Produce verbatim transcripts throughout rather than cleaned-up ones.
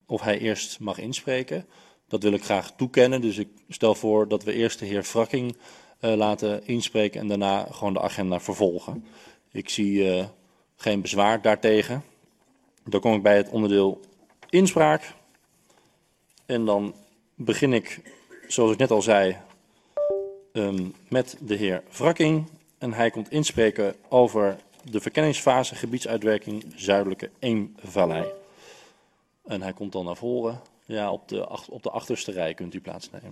of hij eerst mag inspreken. Dat wil ik graag toekennen, dus ik stel voor dat we eerst de heer Frakking uh, laten inspreken en daarna gewoon de agenda vervolgen. Ik zie uh, geen bezwaar daartegen. Dan kom ik bij het onderdeel inspraak. En dan begin ik, zoals ik net al zei, um, met de heer Frakking. En hij komt inspreken over de verkenningsfase gebiedsuitwerking Zuidelijke Eemvallei. En hij komt dan naar voren. Ja, op de, op de achterste rij kunt u plaatsnemen.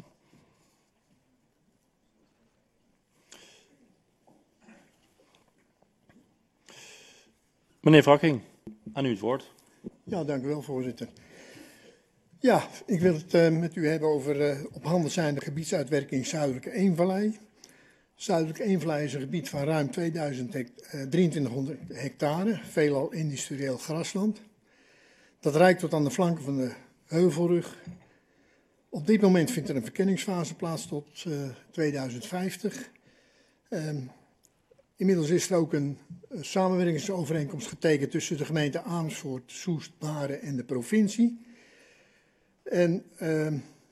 Meneer Frakking, aan u het woord. Ja, dank u wel, voorzitter. Ja, ik wil het uh, met u hebben over uh, op handen zijnde gebiedsuitwerking Zuidelijke Eemvallei. Zuidelijke Eemvallei is een gebied van ruim tweeduizend hect- uh, drieëntwintighonderd hectare, veelal industrieel grasland. Dat reikt tot aan de flanken van de Heuvelrug. Op dit moment vindt er een verkenningsfase plaats tot uh, tweeduizend vijftig. Um, inmiddels is er ook een uh, samenwerkingsovereenkomst getekend tussen de gemeente Amersfoort, Soest, Baren en de provincie. En uh,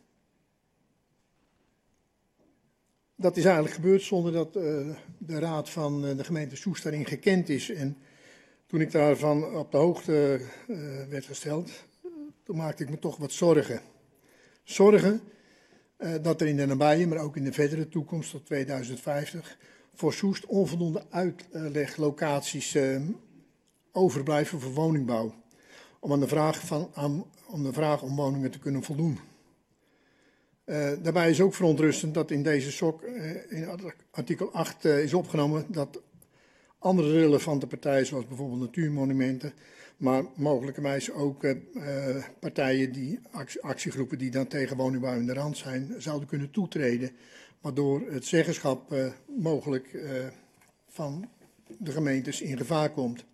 dat is eigenlijk gebeurd zonder dat uh, de raad van uh, de gemeente Soest daarin gekend is. En toen ik daarvan op de hoogte uh, werd gesteld, toen maakte ik me toch wat zorgen. Zorgen uh, dat er in de nabije, maar ook in de verdere toekomst tot tweeduizend vijftig voor Soest onvoldoende uitleglocaties uh, overblijven voor woningbouw. Om aan de vraag, van, aan, om, de vraag om woningen te kunnen voldoen. Uh, daarbij is ook verontrustend dat in deze S O C uh, in artikel acht uh, is opgenomen dat andere relevante partijen, zoals bijvoorbeeld natuurmonumenten, maar mogelijkerwijs ook uh, partijen, die, actiegroepen die dan tegen woningbouw in de rand zijn, zouden kunnen toetreden, waardoor het zeggenschap uh, mogelijk uh, van de gemeentes in gevaar komt.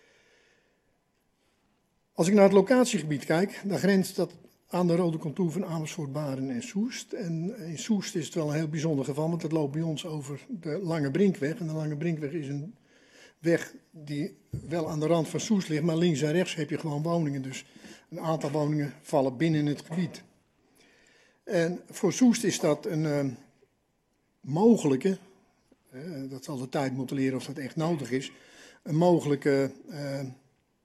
Als ik naar het locatiegebied kijk, dan grenst dat aan de rode contour van Amersfoort, Baren en Soest. En in Soest is het wel een heel bijzonder geval, want het loopt bij ons over de Lange Brinkweg. En de Lange Brinkweg is een weg die wel aan de rand van Soest ligt, maar links en rechts heb je gewoon woningen. Dus een aantal woningen vallen binnen het gebied. En voor Soest is dat een uh, mogelijke, uh, dat zal de tijd moeten leren of dat echt nodig is, een mogelijke uh, uh,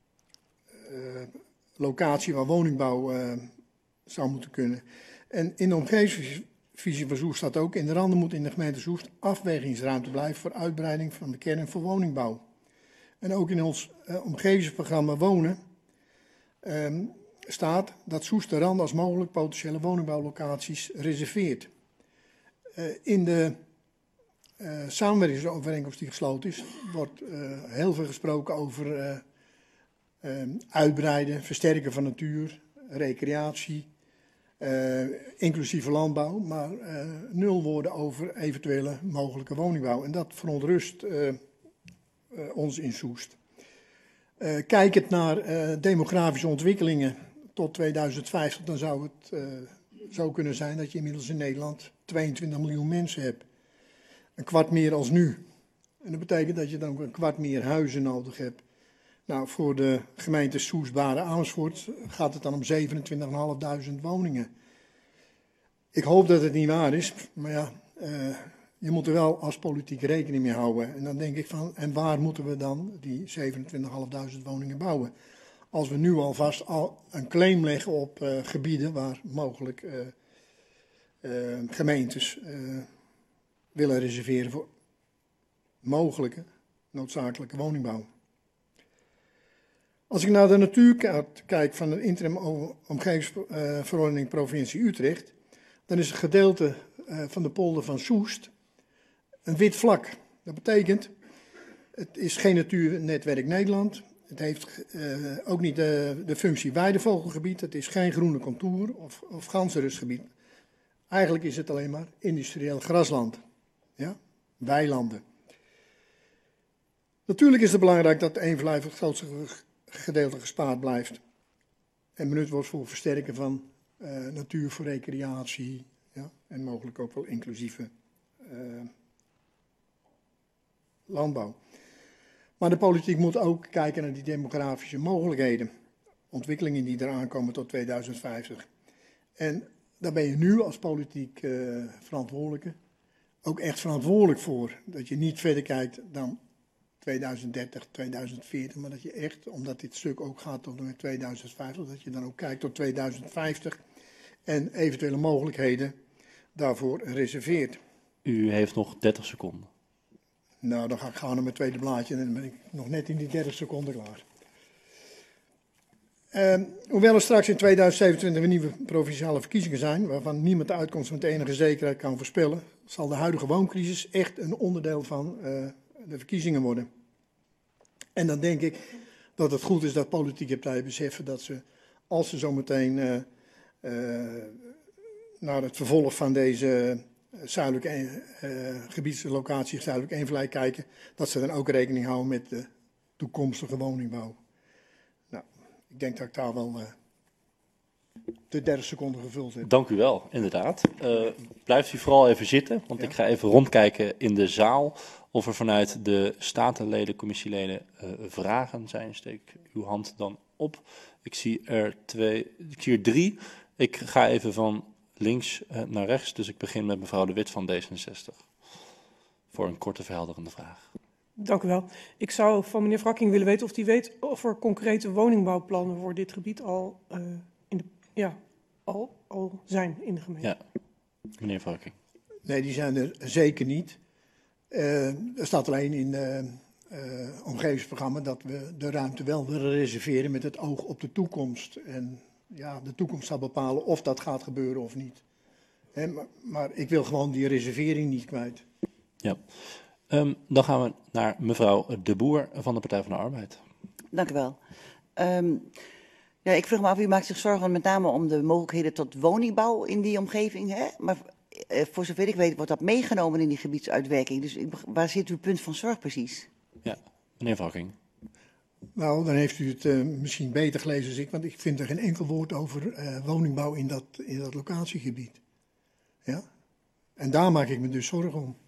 locatie waar woningbouw uh, zou moeten kunnen. En in de omgevingsvisie van Soest staat ook, in de randen moet in de gemeente Soest afwegingsruimte blijven voor uitbreiding van de kern voor woningbouw. En ook in ons uh, omgevingsprogramma Wonen um, staat dat Soest de randen als mogelijk potentiële woningbouwlocaties reserveert. Uh, in de uh, samenwerkingsovereenkomst die gesloten is, wordt uh, heel veel gesproken over uh, uh, uitbreiden, versterken van natuur, recreatie, uh, inclusieve landbouw, maar uh, nul woorden over eventuele mogelijke woningbouw. En dat verontrust uh, uh, ons in Soest. Uh, kijkend naar uh, demografische ontwikkelingen tot tweeduizend vijftig, dan zou het uh, zo kunnen zijn dat je inmiddels in Nederland tweeëntwintig miljoen mensen hebt. Een kwart meer als nu. En dat betekent dat je dan ook een kwart meer huizen nodig hebt. Nou, voor de gemeente Soest, Baren, Amersfoort gaat het dan om zevenentwintigduizend vijfhonderd woningen. Ik hoop dat het niet waar is, maar ja, uh, je moet er wel als politiek rekening mee houden. En dan denk ik van, en waar moeten we dan die zevenentwintigduizend vijfhonderd woningen bouwen? Als we nu alvast al een claim leggen op uh, gebieden waar mogelijk uh, uh, gemeentes uh, willen reserveren voor mogelijke noodzakelijke woningbouw. Als ik naar de natuurkaart kijk van de interim omgevingsverordening provincie Utrecht, dan is het gedeelte uh, van de polder van Soest een wit vlak. Dat betekent, het is geen Natuurnetwerk Nederland. Het heeft uh, ook niet de, de functie weidevogelgebied. Het is geen groene contour of, of ganzenrustgebied. Eigenlijk is het alleen maar industrieel grasland. Ja? Weilanden. Natuurlijk is het belangrijk dat de Eemvallei voor het grootste gedeelte gespaard blijft. En benut wordt voor versterken van uh, natuur voor recreatie. Ja? En mogelijk ook wel inclusieve uh, landbouw. Maar de politiek moet ook kijken naar die demografische mogelijkheden. ontwikkelingen die eraan komen tot tweeduizend vijftig. En daar ben je nu als politiek uh, verantwoordelijke ook echt verantwoordelijk voor. Dat je niet verder kijkt dan tweeduizend dertig, tweeduizend veertig, maar dat je echt, omdat dit stuk ook gaat tot en met tweeduizend vijftig, dat je dan ook kijkt tot tweeduizend vijftig en eventuele mogelijkheden daarvoor reserveert. U heeft nog dertig seconden. Nou, dan ga ik gaan naar mijn tweede blaadje en dan ben ik nog net in die dertig seconden klaar. Uh, hoewel er straks in tweeduizend zevenentwintig weer nieuwe provinciale verkiezingen zijn, waarvan niemand de uitkomst met enige zekerheid kan voorspellen, zal de huidige wooncrisis echt een onderdeel van uh, de verkiezingen worden. En dan denk ik dat het goed is dat politieke partijen beseffen dat ze, als ze zometeen uh, uh, naar het vervolg van deze zuidelijke uh, gebiedslocatie, zuidelijk Eemvlei kijken, dat ze dan ook rekening houden met de toekomstige woningbouw. Nou, ik denk dat ik daar wel uh, de dertig seconden gevuld heb. Dank u wel, inderdaad. Uh, blijft u vooral even zitten, want ja. ik ga even rondkijken in de zaal of er vanuit de statenleden, commissieleden uh, vragen zijn. Steek uw hand dan op. Ik zie er twee, ik zie er drie. Ik ga even van links uh, naar rechts, dus ik begin met mevrouw De Wit van D zesenzestig. Voor een korte verhelderende vraag. Dank u wel. Ik zou van meneer Wrakking willen weten of hij weet of er concrete woningbouwplannen voor dit gebied al, uh, in de, ja, al, al zijn in de gemeente. Ja, meneer Wrakking. Nee, die zijn er zeker niet. Uh, er staat alleen in het uh, uh, omgevingsprogramma dat we de ruimte wel willen reserveren met het oog op de toekomst. En ja, de toekomst zal bepalen of dat gaat gebeuren of niet. He, maar, maar ik wil gewoon die reservering niet kwijt. Ja. Um, dan gaan we naar mevrouw De Boer van de Partij van de Arbeid. Dank u wel. Um, ja, ik vroeg me af, u maakt zich zorgen met name om de mogelijkheden tot woningbouw in die omgeving. Hè? Maar uh, voor zover ik weet wordt dat meegenomen in die gebiedsuitwerking. Dus ik, waar zit uw punt van zorg precies? Ja, meneer Wrakking. Nou, dan heeft u het uh, misschien beter gelezen als ik, want ik vind er geen enkel woord over uh, woningbouw in dat, in dat locatiegebied. Ja? En daar maak ik me dus zorgen om.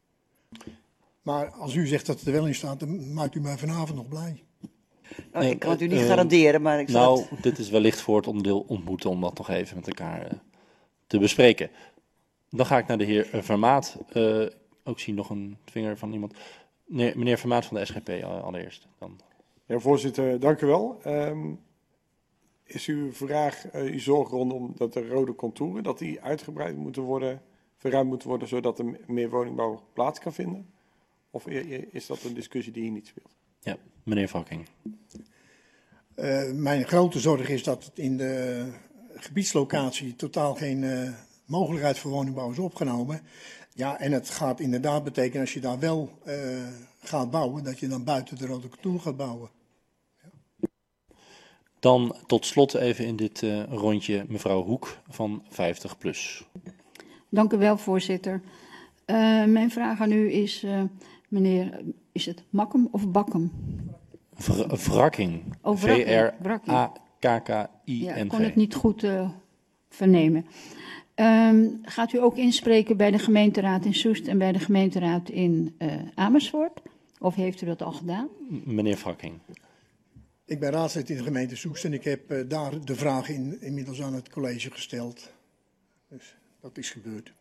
Maar als u zegt dat het er wel in staat, dan maakt u mij vanavond nog blij. Nou, nee, ik kan het u niet uh, garanderen, maar ik zal Nou, het... dit is wellicht voor het onderdeel ontmoeten om dat nog even met elkaar uh, te bespreken. Dan ga ik naar de heer Vermaat. Uh, ook zie nog een vinger van iemand. Nee, meneer Vermaat van de S G P uh, allereerst. Dan. Ja, voorzitter, dank u wel. Um, is uw vraag, uh, uw zorg rondom dat de rode contouren, dat die uitgebreid moeten worden, verruimd moeten worden, zodat er meer woningbouw plaats kan vinden? Of is dat een discussie die hier niet speelt? Ja, meneer Wrakking. Uh, mijn grote zorg is dat het in de gebiedslocatie totaal geen uh, mogelijkheid voor woningbouw is opgenomen. Ja, en het gaat inderdaad betekenen als je daar wel uh, gaat bouwen, dat je dan buiten de rode contour gaat bouwen. Ja. Dan tot slot even in dit uh, rondje mevrouw Hoek van vijftig plus. Dank u wel, voorzitter. Uh, mijn vraag aan u is, uh, meneer, is het Makkum of Bakkum? Vr Wrakking. Oh, V R A K K I N G. Ja, ik kon het niet goed uh, vernemen. Um, gaat u ook inspreken bij de gemeenteraad in Soest en bij de gemeenteraad in uh, Amersfoort? Of heeft u dat al gedaan? Meneer Wrakking. Ik ben raadslid in de gemeente Soest en ik heb uh, daar de vraag in, inmiddels aan het college gesteld. Dus dat is gebeurd.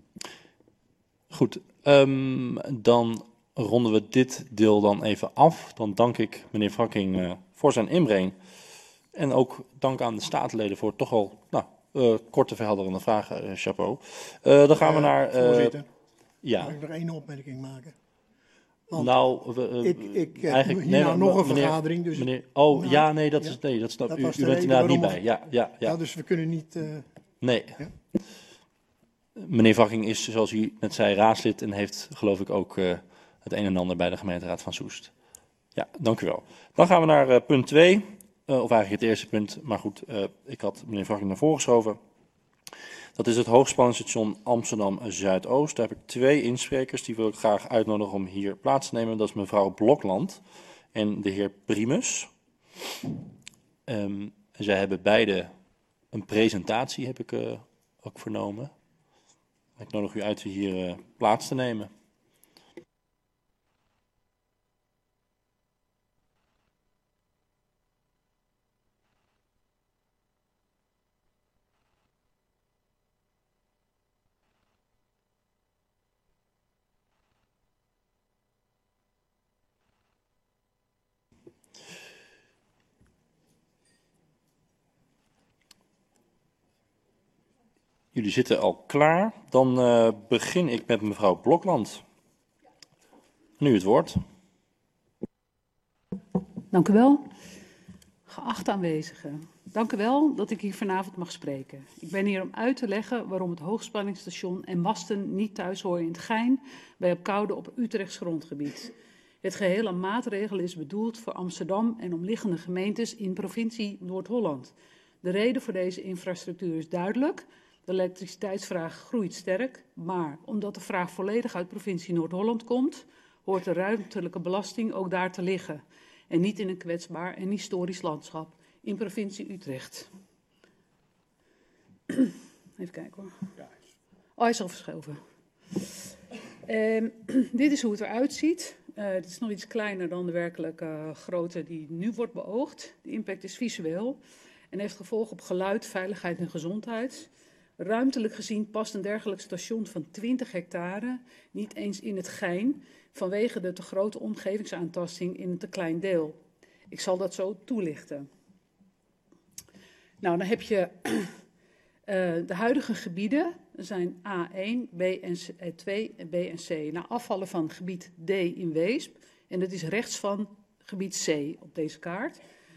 Goed, um, dan ronden we dit deel dan even af. Dan dank ik meneer Wrakking uh, voor zijn inbreng. En ook dank aan de staatsleden voor toch al nou, uh, korte verhelderende vragen. Uh, chapeau. Uh, dan gaan uh, we naar... Uh, voorzitter, ja. mag ik nog één opmerking maken? Want nou, we, uh, ik, ik eigenlijk... hier Nee, nou maar, nog een meneer, vergadering. Dus meneer, oh, nou, ja, nee, dat ja, is... Nee, dat snap dat u. was U de bent reden inderdaad niet waarom bij. Ja, ja, ja. ja, dus we kunnen niet... Uh, nee. Ja? Meneer Wrakking is, zoals u net zei, raadslid en heeft, geloof ik, ook uh, het een en ander bij de gemeenteraad van Soest. Ja, dank u wel. Dan gaan we naar uh, punt twee, uh, of eigenlijk het eerste punt, maar goed, uh, ik had meneer Wrakking naar voren geschoven. Dat is het hoogspanningsstation Amsterdam Zuidoost. Daar heb ik twee insprekers, die wil ik graag uitnodigen om hier plaats te nemen. Dat is mevrouw Blokland en de heer Primus. Um, zij hebben beide een presentatie, heb ik uh, ook vernomen. Ik nodig u uit hier uh, plaats te nemen. Jullie zitten al klaar. Dan uh, begin ik met mevrouw Blokland. Nu het woord. Dank u wel. Geachte aanwezigen, dank u wel dat ik hier vanavond mag spreken. Ik ben hier om uit te leggen waarom het hoogspanningsstation en masten niet thuis horen in het Gein bij Opkoude op Utrechts grondgebied. Het geheel aan maatregelen is bedoeld voor Amsterdam en omliggende gemeentes in provincie Noord-Holland. De reden voor deze infrastructuur is duidelijk. De elektriciteitsvraag groeit sterk, maar omdat de vraag volledig uit provincie Noord-Holland komt, hoort de ruimtelijke belasting ook daar te liggen. En niet in een kwetsbaar en historisch landschap in provincie Utrecht. Even kijken hoor. Oh, hij is al verschoven. Uh, dit is hoe het eruit ziet. Uh, het is nog iets kleiner dan de werkelijke uh, grootte die nu wordt beoogd. De impact is visueel en heeft gevolgen op geluid, veiligheid en gezondheid. Ruimtelijk gezien past een dergelijk station van twintig hectare niet eens in het Gein, vanwege de te grote omgevingsaantasting in een te klein deel. Ik zal dat zo toelichten. Nou, dan heb je uh, de huidige gebieden, zijn A één, B twee en B en C. Na afvallen van gebied D in Weesp, en dat is rechts van gebied C op deze kaart.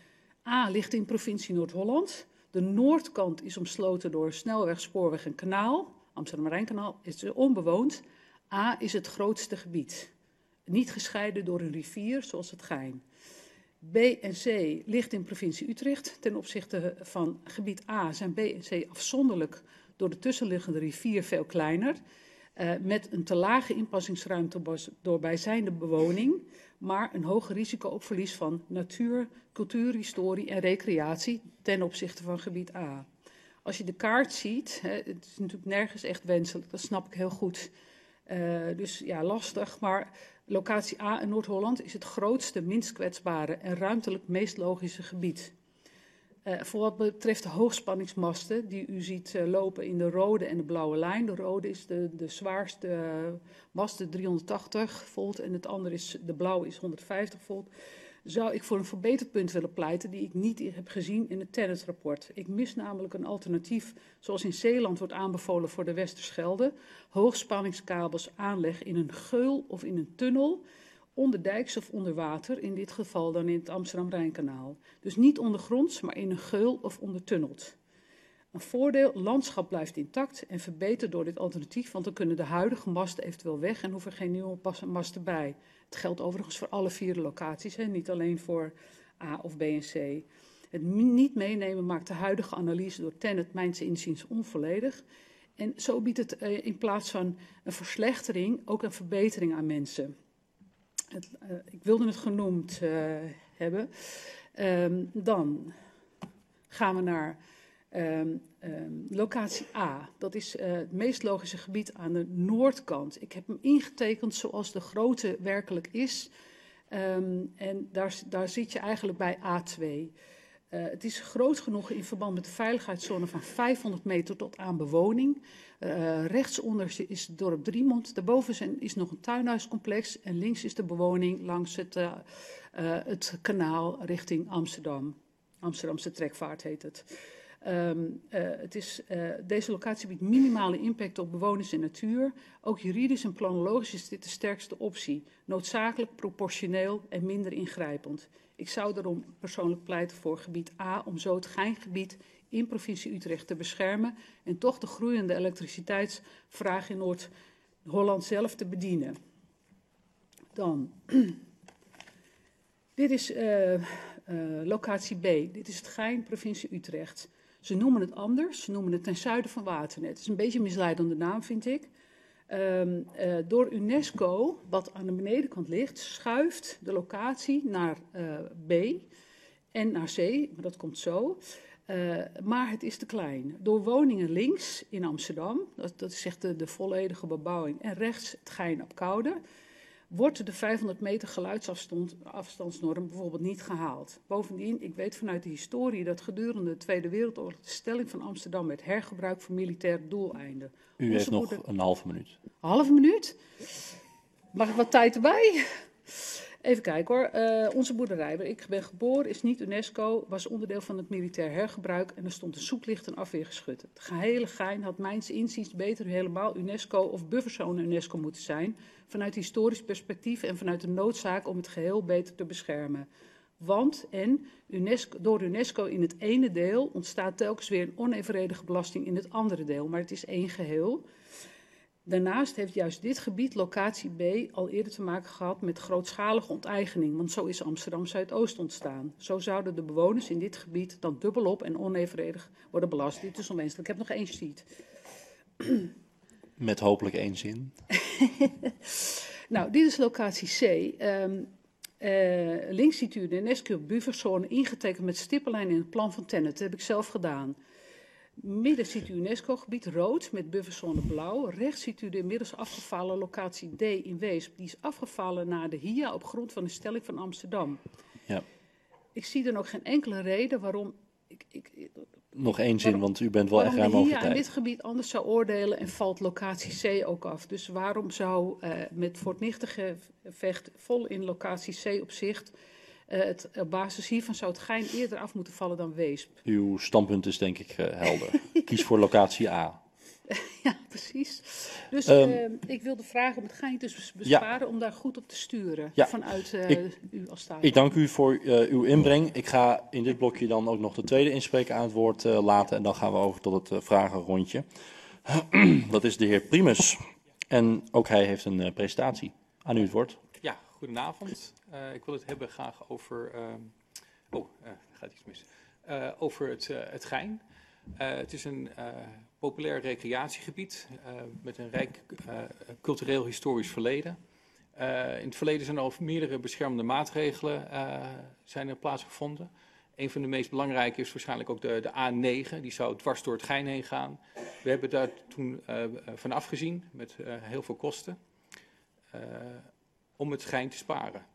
A ligt in provincie Noord-Holland. De noordkant is omsloten door snelweg, spoorweg en kanaal. Amsterdam-Rijnkanaal is onbewoond. A is het grootste gebied. Niet gescheiden door een rivier zoals het Gein. B en C ligt in provincie Utrecht. Ten opzichte van gebied A zijn B en C afzonderlijk door de tussenliggende rivier veel kleiner. Uh, met een te lage inpassingsruimte door bijzijnde bewoning, maar een hoger risico op verlies van natuur, cultuur, historie en recreatie ten opzichte van gebied A. Als je de kaart ziet, hè, het is natuurlijk nergens echt wenselijk, dat snap ik heel goed. Uh, dus ja, lastig, maar locatie A in Noord-Holland is het grootste, minst kwetsbare en ruimtelijk meest logische gebied. Uh, voor wat betreft de hoogspanningsmasten die u ziet uh, lopen in de rode en de blauwe lijn. De rode is de, de zwaarste uh, mast, de driehonderdtachtig volt, en het andere is, de blauwe is honderdvijftig volt. Zou ik voor een verbeterpunt willen pleiten die ik niet heb gezien in het TenneT-rapport. Ik mis namelijk een alternatief zoals in Zeeland wordt aanbevolen voor de Westerschelde. Hoogspanningskabels aanleg in een geul of in een tunnel, onderdijks of onder water, in dit geval dan in het Amsterdam-Rijnkanaal. Dus niet ondergronds, maar in een geul of ondertunneld. Een voordeel, landschap blijft intact en verbeterd door dit alternatief, want dan kunnen de huidige masten eventueel weg en hoeven geen nieuwe masten bij. Het geldt overigens voor alle vier de locaties, hè, niet alleen voor A of B en C. Het niet meenemen maakt de huidige analyse door TenneT mijns inziens onvolledig. En zo biedt het uh, in plaats van een verslechtering ook een verbetering aan mensen. Het, uh, ik wilde het genoemd uh, hebben. Um, dan gaan we naar um, um, locatie A. Dat is uh, het meest logische gebied aan de noordkant. Ik heb hem ingetekend zoals de grootte werkelijk is. Um, en daar, daar zit je eigenlijk bij A twee. Uh, het is groot genoeg in verband met de veiligheidszone van vijfhonderd meter tot aan bewoning. Uh, rechtsonder is het dorp Driemond. Daarboven zijn, is nog een tuinhuiscomplex. En links is de bewoning langs het, uh, uh, het kanaal richting Amsterdam. Amsterdamse trekvaart heet het. Um, uh, het is, uh, deze locatie biedt minimale impact op bewoners en natuur. Ook juridisch en planologisch is dit de sterkste optie. Noodzakelijk, proportioneel en minder ingrijpend. Ik zou daarom persoonlijk pleiten voor gebied A om zo het Geingebied in provincie Utrecht te beschermen en toch de groeiende elektriciteitsvraag in Noord-Holland zelf te bedienen. Dan, dit is uh, uh, locatie B. Dit is het Gein, provincie Utrecht. Ze noemen het anders, ze noemen het ten zuiden van Waternet. Het is een beetje een misleidende naam, vind ik. Um, uh, door UNESCO, wat aan de benedenkant ligt, schuift de locatie naar uh, B en naar C, maar dat komt zo. Uh, maar het is te klein. Door woningen links in Amsterdam, dat, dat is echt de, de volledige bebouwing, en rechts het Gein op Koude, wordt de vijfhonderd meter geluidsafstandsnorm bijvoorbeeld niet gehaald. Bovendien, ik weet vanuit de historie dat gedurende de Tweede Wereldoorlog de stelling van Amsterdam werd hergebruikt voor militaire doeleinden. U heeft nog een halve minuut. Een halve minuut? Mag ik wat tijd erbij? Even kijken hoor. Uh, onze boerderij, waar ik ben geboren, is niet UNESCO, was onderdeel van het militair hergebruik en er stond een zoeklicht en afweergeschut. Het gehele Gein had mijns inziens beter helemaal UNESCO of bufferzone UNESCO moeten zijn, vanuit historisch perspectief en vanuit de noodzaak om het geheel beter te beschermen. Want, en, UNESCO, door UNESCO in het ene deel ontstaat telkens weer een onevenredige belasting in het andere deel, maar het is één geheel. Daarnaast heeft juist dit gebied, locatie B, al eerder te maken gehad met grootschalige onteigening, want zo is Amsterdam Zuidoost ontstaan. Zo zouden de bewoners in dit gebied dan dubbelop en onevenredig worden belast. Dit is onwenselijk. Ik heb nog één sheet. Met hopelijk één zin. Nou, dit is locatie C. Um, uh, links ziet u de UNESCO bufferzone ingetekend met stippenlijnen in het plan van Tennet. Dat heb ik zelf gedaan. Midden ziet u UNESCO-gebied rood met bufferzone blauw. Rechts ziet u de inmiddels afgevallen locatie D in Weesp. Die is afgevallen naar de H I A op grond van de stelling van Amsterdam. Ja. Ik zie dan ook geen enkele reden waarom... Ik, ik, Nog één zin, waarom, want u bent wel echt ruim over Waarom tijd. de H I A in dit gebied anders zou oordelen en valt locatie C ook af. Dus waarom zou uh, met Fort Nichtengevecht vol in locatie C op zicht... Uh, het, op basis hiervan zou het Gein eerder af moeten vallen dan Weesp. Uw standpunt is denk ik uh, helder. Kies voor locatie A. Ja, precies. Dus Um, uh, ik wilde vragen om het Gein te besparen, ja. om daar goed op te sturen ja. vanuit uh, ik, u als staat. Ik dank u voor uh, uw inbreng. Ik ga in dit blokje dan ook nog de tweede inspreker aan het woord uh, laten. En dan gaan we over tot het uh, vragenrondje. Dat is de heer Primus. En ook hij heeft een uh, presentatie. Aan u het woord. Ja, goedenavond. Uh, ik wil het hebben graag over... Uh, oh, uh, er gaat iets mis. Uh, over het, uh, het Gein. Uh, het is een uh, populair recreatiegebied uh, met een rijk uh, cultureel-historisch verleden. Uh, in het verleden zijn er al meerdere beschermende maatregelen uh, zijn er plaatsgevonden. Een van de meest belangrijke is waarschijnlijk ook de, de A negen. Die zou dwars door het Gein heen gaan. We hebben daar toen uh, van afgezien met uh, heel veel kosten. Uh, om het Gein te sparen.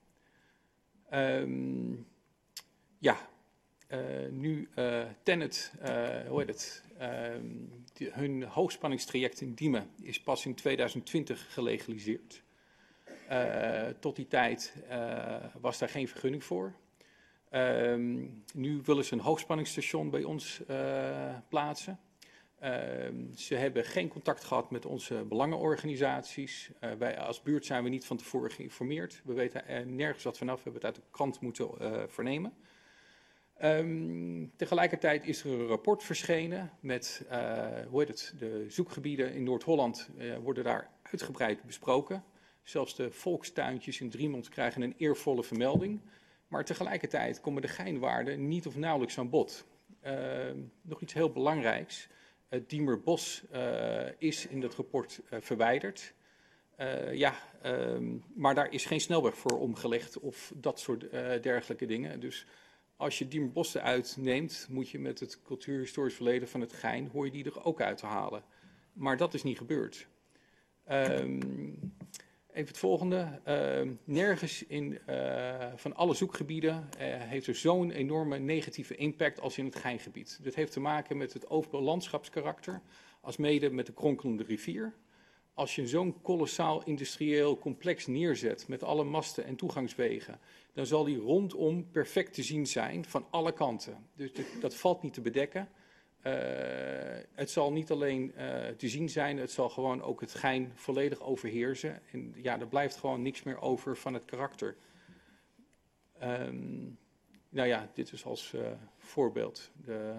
Um, ja, uh, nu uh, Tennet, uh, hoe heet het, uh, die, hun hoogspanningstraject in Diemen is pas in tweeduizend twintig gelegaliseerd. Uh, tot die tijd uh, was daar geen vergunning voor. Um, nu willen ze een hoogspanningsstation bij ons uh, plaatsen. Uh, ze hebben geen contact gehad met onze belangenorganisaties. Uh, wij als buurt zijn we niet van tevoren geïnformeerd. We weten er nergens wat vanaf. We hebben het uit de krant moeten uh, vernemen. Um, tegelijkertijd is er een rapport verschenen met uh, hoe heet het, de zoekgebieden in Noord-Holland uh, worden daar uitgebreid besproken. Zelfs de volkstuintjes in Driemond krijgen een eervolle vermelding. Maar tegelijkertijd komen de Geinwaarden niet of nauwelijks aan bod. Uh, nog iets heel belangrijks. Het Diemerbos uh, is in dat rapport uh, verwijderd. Uh, ja, um, maar daar is geen snelweg voor omgelegd of dat soort uh, dergelijke dingen. Dus als je Diemerbos eruit neemt, moet je met het cultuurhistorisch verleden van het Gein, hoor je die er ook uit te halen. Maar dat is niet gebeurd. Um, Even het volgende. Uh, nergens in, uh, van alle zoekgebieden uh, heeft er zo'n enorme negatieve impact als in het Geingebied. Dit heeft te maken met het open landschapskarakter, als mede met de kronkelende rivier. Als je zo'n kolossaal industrieel complex neerzet met alle masten en toegangswegen, dan zal die rondom perfect te zien zijn van alle kanten. Dus dit, dat valt niet te bedekken. Uh, het zal niet alleen uh, te zien zijn, het zal gewoon ook het Gein volledig overheersen. En ja, er blijft gewoon niks meer over van het karakter. Um, nou ja, dit is als uh, voorbeeld. De,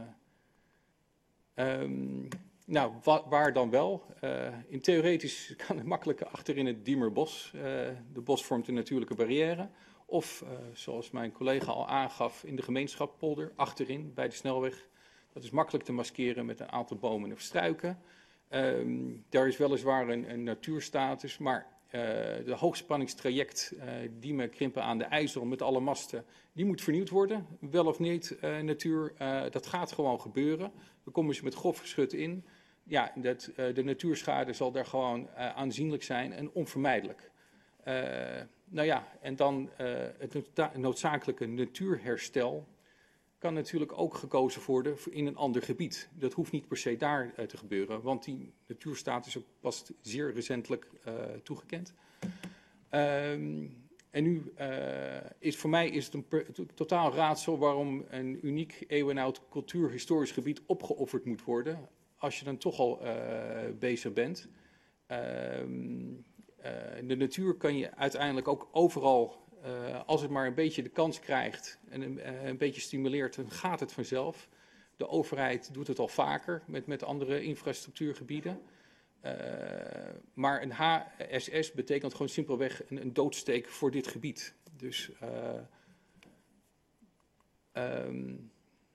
um, nou, wa waar dan wel? Uh, in theoretisch kan het makkelijk achterin het Diemerbos. Uh, de bos vormt een natuurlijke barrière. Of, uh, zoals mijn collega al aangaf, in de gemeenschap-polder, achterin bij de snelweg. Dat is makkelijk te maskeren met een aantal bomen of struiken. Um, daar is weliswaar een, een natuurstatus, maar uh, de hoogspanningstraject uh, Diemen Krimpen aan de IJssel met alle masten, die moet vernieuwd worden. Wel of niet uh, natuur, uh, dat gaat gewoon gebeuren. We komen ze met grof geschut in. Ja, dat, uh, de natuurschade zal daar gewoon uh, aanzienlijk zijn en onvermijdelijk. Uh, nou ja, en dan uh, het noodzakelijke natuurherstel kan natuurlijk ook gekozen worden in een ander gebied. Dat hoeft niet per se daar uh, te gebeuren, want die natuurstatus is ook pas zeer recentelijk uh, toegekend. Um, En nu uh, is voor mij is het een per, totaal raadsel waarom een uniek eeuwenoud cultuurhistorisch gebied opgeofferd moet worden, als je dan toch al uh, bezig bent. Uh, uh, de natuur kan je uiteindelijk ook overal, uh, als het maar een beetje de kans krijgt en een, uh, een beetje stimuleert, dan gaat het vanzelf. De overheid doet het al vaker met, met andere infrastructuurgebieden. Uh, maar een H S S betekent gewoon simpelweg een, een doodsteek voor dit gebied. Dus uh, um,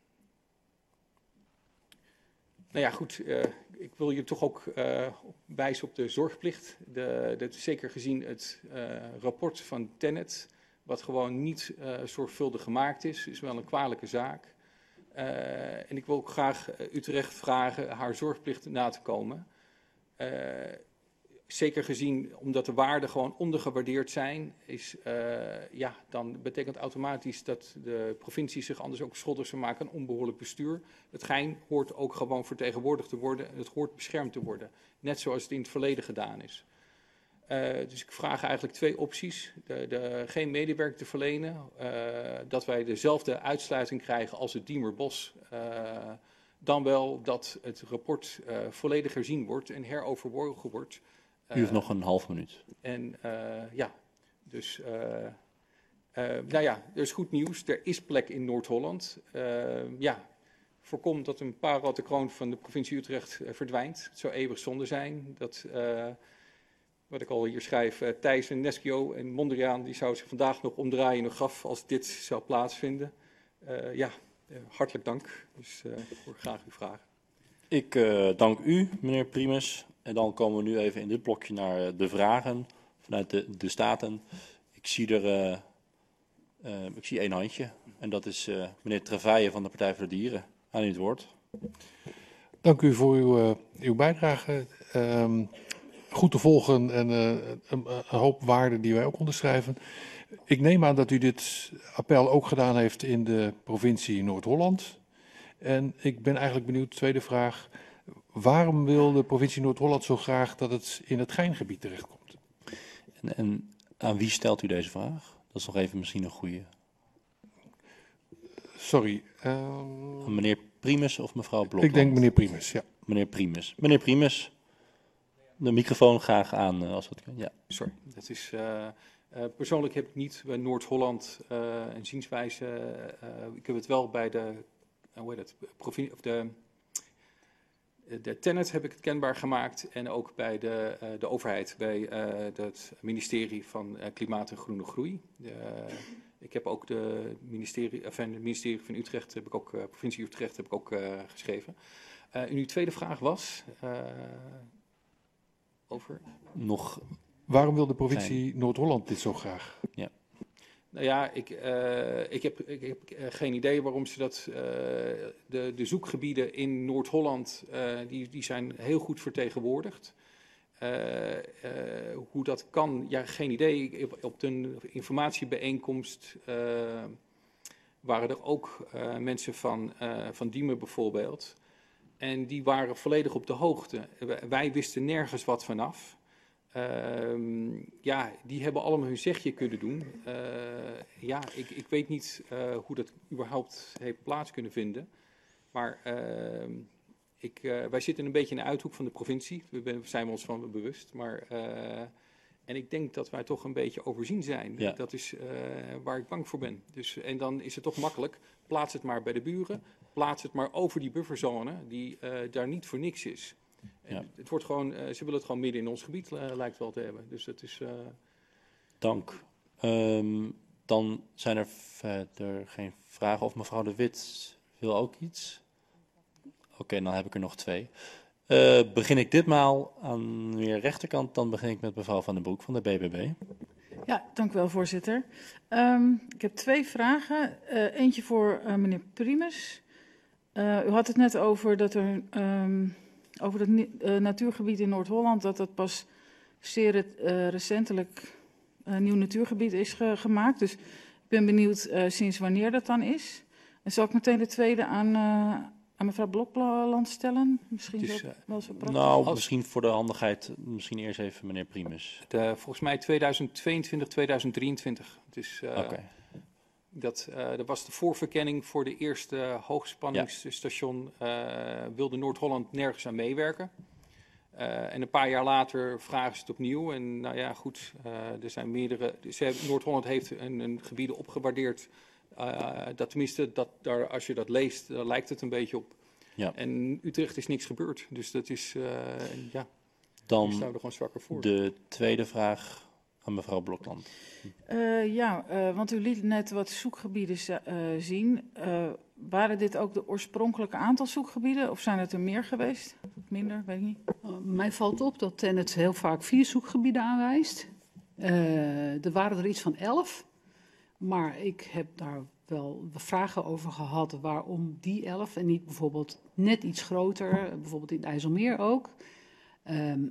nou ja, goed. Uh, ik wil je toch ook uh, wijzen op de zorgplicht. De, de, zeker gezien het uh, rapport van Tennet, wat gewoon niet uh, zorgvuldig gemaakt is, is wel een kwalijke zaak. Uh, en ik wil ook graag Utrecht vragen haar zorgplicht na te komen. Uh, zeker gezien, omdat de waarden gewoon ondergewaardeerd zijn, is, uh, ja, dan betekent automatisch dat de provincie zich anders ook schuldig zou maken aan onbehoorlijk bestuur. Het gein hoort ook gewoon vertegenwoordigd te worden en het hoort beschermd te worden. Net zoals het in het verleden gedaan is. Uh, dus ik vraag eigenlijk twee opties. De, de, geen medewerking te verlenen, uh, dat wij dezelfde uitsluiting krijgen als het Diemerbos. Uh, Dan wel dat het rapport uh, volledig herzien wordt en heroverwogen wordt. Uh, U heeft nog een half minuut. En uh, ja, dus uh, uh, nou ja, er is goed nieuws. Er is plek in Noord-Holland. Uh, ja, voorkomt dat een parel kroon van de provincie Utrecht uh, verdwijnt. Het zou eeuwig zonde zijn. Dat, uh, wat ik al hier schrijf, uh, Thijs en Neschio en Mondriaan, die zouden zich vandaag nog omdraaien in een graf als dit zou plaatsvinden. Uh, ja. Uh, hartelijk dank. Dus uh, ik hoor graag uw vragen. Ik uh, dank u, meneer Primus. En dan komen we nu even in dit blokje naar de vragen vanuit de, de Staten. Ik zie er uh, uh, ik zie één handje. En dat is uh, meneer Travaille van de Partij voor de Dieren. Aan u het woord. Dank u voor uw, uh, uw bijdrage. Um, goed te volgen en uh, een, een hoop waarden die wij ook onderschrijven. Ik neem aan dat u dit appel ook gedaan heeft in de provincie Noord-Holland. En ik ben eigenlijk benieuwd, tweede vraag, waarom wil de provincie Noord-Holland zo graag dat het in het Geingebied terechtkomt? En, en aan wie stelt u deze vraag? Dat is nog even misschien een goede. Sorry. Um... Aan meneer Primus of mevrouw Blokland? Ik denk meneer Primus, ja. Meneer Primus. Meneer Primus, de microfoon graag aan als dat kan. Ja. Sorry, dat is... Uh... Uh, persoonlijk heb ik niet bij Noord-Holland uh, een zienswijze. Uh, ik heb het wel bij de, uh, hoe heet het, provincie, of de, de Tennet heb ik het kenbaar gemaakt. En ook bij de, uh, de overheid, bij uh, het ministerie van uh, Klimaat en Groene Groei. Uh, ik heb ook de ministerie, uh, het ministerie van Utrecht, heb ik ook, uh, provincie Utrecht, heb ik ook uh, geschreven. Uh, en uw tweede vraag was uh, over... Nog... Waarom wil de provincie Noord-Holland dit zo graag? Ja. Nou ja, ik, uh, ik heb, ik heb uh, geen idee waarom ze dat... Uh, de, de zoekgebieden in Noord-Holland, uh, die, die zijn heel goed vertegenwoordigd. Uh, uh, hoe dat kan, ja, geen idee. Op de informatiebijeenkomst uh, waren er ook uh, mensen van, uh, van Diemen bijvoorbeeld. En die waren volledig op de hoogte. Wij wisten nergens wat vanaf. Uh, ja, die hebben allemaal hun zegje kunnen doen. Uh, ja, ik, ik weet niet uh, hoe dat überhaupt heeft plaats kunnen vinden. Maar uh, ik, uh, wij zitten een beetje in de uithoek van de provincie. Daar zijn we ons van bewust. Maar, uh, en ik denk dat wij toch een beetje overzien zijn. Ja. Dat is uh, waar ik bang voor ben. Dus, en dan is het toch makkelijk. Plaats het maar bij de buren. Plaats het maar over die bufferzone die uh, daar niet voor niks is. Ja. Het wordt gewoon, uh, ze willen het gewoon midden in ons gebied uh, lijkt wel te hebben. Dus dat is... Uh... Dank. Um, dan zijn er verder geen vragen. Of mevrouw De Wit wil ook iets? Oké, okay, dan heb ik er nog twee. Uh, begin ik ditmaal aan de rechterkant, dan begin ik met mevrouw Van den Broek van de B B B. Ja, dank u wel, voorzitter. Um, ik heb twee vragen. Uh, eentje voor uh, meneer Primus. Uh, u had het net over dat er... Um, Over het uh, natuurgebied in Noord-Holland, dat dat pas zeer uh, recentelijk een nieuw natuurgebied is ge gemaakt. Dus ik ben benieuwd uh, sinds wanneer dat dan is. En zal ik meteen de tweede aan, uh, aan mevrouw Blokland stellen? Misschien Het is, zo- eh, wel zo praktisch. Nou, Als- misschien voor de handigheid, misschien eerst even meneer Primus. De, volgens mij tweeduizend tweeëntwintig, tweeduizend drieëntwintig. Dus uh, Oké. dat, uh, dat was de voorverkenning voor de eerste hoogspanningsstation. Uh, wilde Noord-Holland nergens aan meewerken. Uh, en een paar jaar later vragen ze het opnieuw. En nou ja, goed, uh, er zijn meerdere. Ze hebben- Noord-Holland heeft een, een gebieden opgewaardeerd. Uh, dat tenminste, dat, daar, als je dat leest, daar lijkt het een beetje op. Ja. En Utrecht is niks gebeurd. Dus dat is, uh, ja, die Dan staan er gewoon zwakker voor. de tweede vraag aan mevrouw Blokland. Uh, ja, uh, want u liet net wat zoekgebieden uh, zien. Uh, waren dit ook de oorspronkelijke aantal zoekgebieden of zijn het er meer geweest? Minder, weet ik niet. Uh, mij valt op dat Tennet heel vaak vier zoekgebieden aanwijst. Uh, er waren er iets van elf. Maar ik heb daar wel vragen over gehad waarom die elf en niet bijvoorbeeld net iets groter, bijvoorbeeld in het IJsselmeer ook. Um,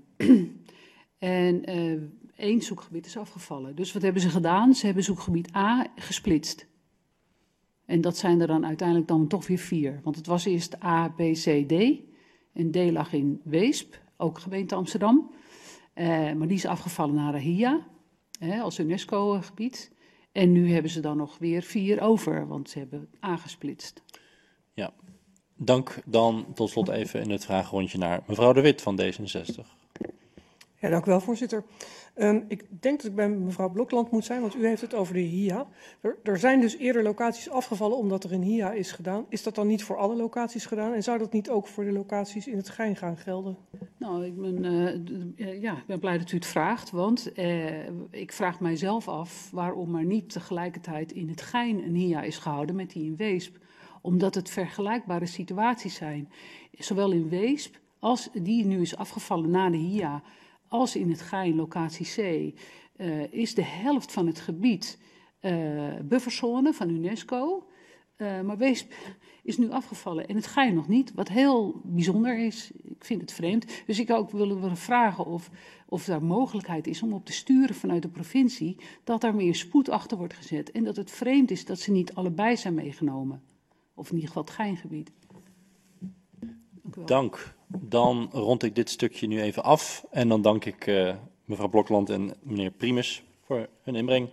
en uh, één zoekgebied is afgevallen. Dus wat hebben ze gedaan? Ze hebben zoekgebied A gesplitst. En dat zijn er dan uiteindelijk dan toch weer vier. Want het was eerst A, B, C, D. En D lag in Weesp, ook gemeente Amsterdam. Uh, maar die is afgevallen naar de H I A, hè, als UNESCO-gebied. En nu hebben ze dan nog weer vier over, want ze hebben aangesplitst. Ja, dank. Dan tot slot even in het vragenrondje naar mevrouw De Wit van D zesenzestig. Ja, dank u wel, voorzitter. Um, ik denk dat ik bij mevrouw Blokland moet zijn, want u heeft het over de H I A. Er, er zijn dus eerder locaties afgevallen omdat er een H I A is gedaan. Is dat dan niet voor alle locaties gedaan? En zou dat niet ook voor de locaties in het Gein gaan gelden? Nou, ik ben, uh, ja, ik ben blij dat u het vraagt, want uh, ik vraag mijzelf af waarom er niet tegelijkertijd in het Gein een H I A is gehouden met die in Weesp. Omdat het vergelijkbare situaties zijn. Zowel in Weesp als die nu is afgevallen na de H I A, als in het Gein locatie C, uh, is de helft van het gebied uh, bufferzone van UNESCO. Uh, maar Weesp is nu afgevallen en het Gein nog niet, wat heel bijzonder is. Ik vind het vreemd. Dus ik ook willen willen vragen of, of er mogelijkheid is om op te sturen vanuit de provincie dat er meer spoed achter wordt gezet. En dat het vreemd is dat ze niet allebei zijn meegenomen. Of in ieder geval het Geingebied. Dank u wel. Dank. Dan rond ik dit stukje nu even af. En dan dank ik uh, mevrouw Blokland en meneer Primus voor hun inbreng.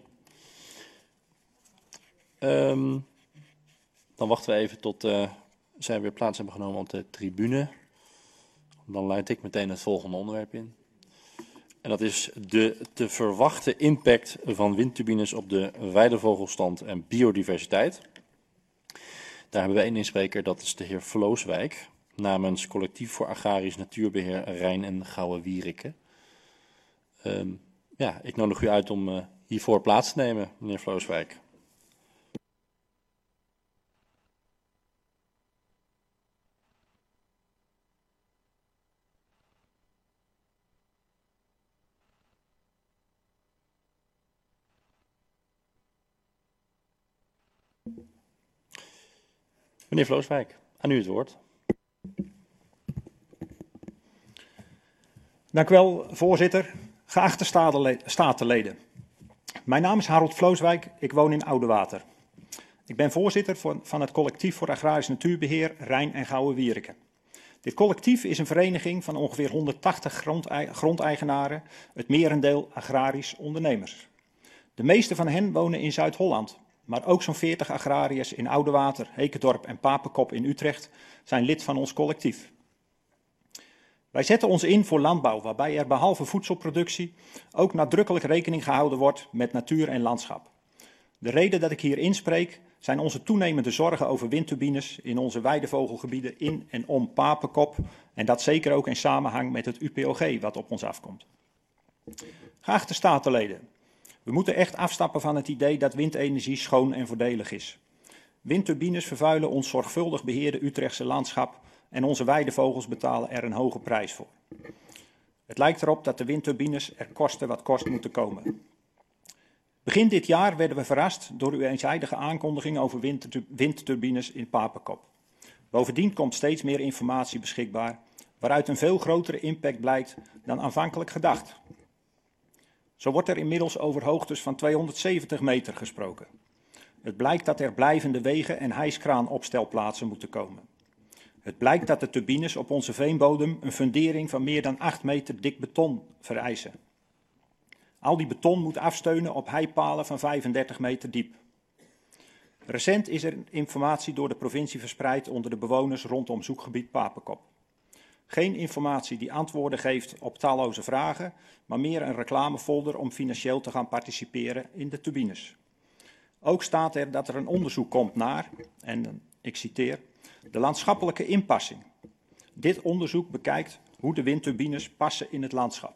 Um, dan wachten we even tot uh, zij weer plaats hebben genomen op de tribune. Dan leid ik meteen het volgende onderwerp in. En dat is de te verwachten impact van windturbines op de weidevogelstand en biodiversiteit. Daar hebben we één inspreker, dat is de heer Vlooswijk, namens Collectief voor Agrarisch Natuurbeheer Rijn en Gouwe-Wierikke. Um, ja, ik nodig u uit om uh, hiervoor plaats te nemen, meneer Vlooswijk. Meneer Vlooswijk, aan u het woord. Dank u wel, voorzitter. Geachte statenleden. Mijn naam is Harold Vlooswijk, ik woon in Oudewater. Ik ben voorzitter van het Collectief voor Agrarisch Natuurbeheer Rijn en Gouwe-Wierikke. Dit collectief is een vereniging van ongeveer honderdtachtig grondeigenaren, het merendeel agrarisch ondernemers. De meeste van hen wonen in Zuid-Holland. Maar ook zo'n veertig agrariërs in Oudewater, Hekendorp en Papekop in Utrecht zijn lid van ons collectief. Wij zetten ons in voor landbouw, waarbij er behalve voedselproductie ook nadrukkelijk rekening gehouden wordt met natuur en landschap. De reden dat ik hier inspreek zijn onze toenemende zorgen over windturbines in onze weidevogelgebieden in en om Papekop en dat zeker ook in samenhang met het U P O G wat op ons afkomt. Geachte statenleden. We moeten echt afstappen van het idee dat windenergie schoon en voordelig is. Windturbines vervuilen ons zorgvuldig beheerde Utrechtse landschap en onze weidevogels betalen er een hoge prijs voor. Het lijkt erop dat de windturbines er kosten wat kost moeten komen. Begin dit jaar werden we verrast door uw eenzijdige aankondiging over windturbines in Papekop. Bovendien komt steeds meer informatie beschikbaar, waaruit een veel grotere impact blijkt dan aanvankelijk gedacht. Zo wordt er inmiddels over hoogtes van tweehonderdzeventig meter gesproken. Het blijkt dat er blijvende wegen en hijskraanopstelplaatsen moeten komen. Het blijkt dat de turbines op onze veenbodem een fundering van meer dan acht meter dik beton vereisen. Al die beton moet afsteunen op heipalen van vijfendertig meter diep. Recent is er informatie door de provincie verspreid onder de bewoners rondom zoekgebied Papekop. Geen informatie die antwoorden geeft op talloze vragen, maar meer een reclamefolder om financieel te gaan participeren in de turbines. Ook staat er dat er een onderzoek komt naar, en ik citeer, de landschappelijke inpassing. Dit onderzoek bekijkt hoe de windturbines passen in het landschap.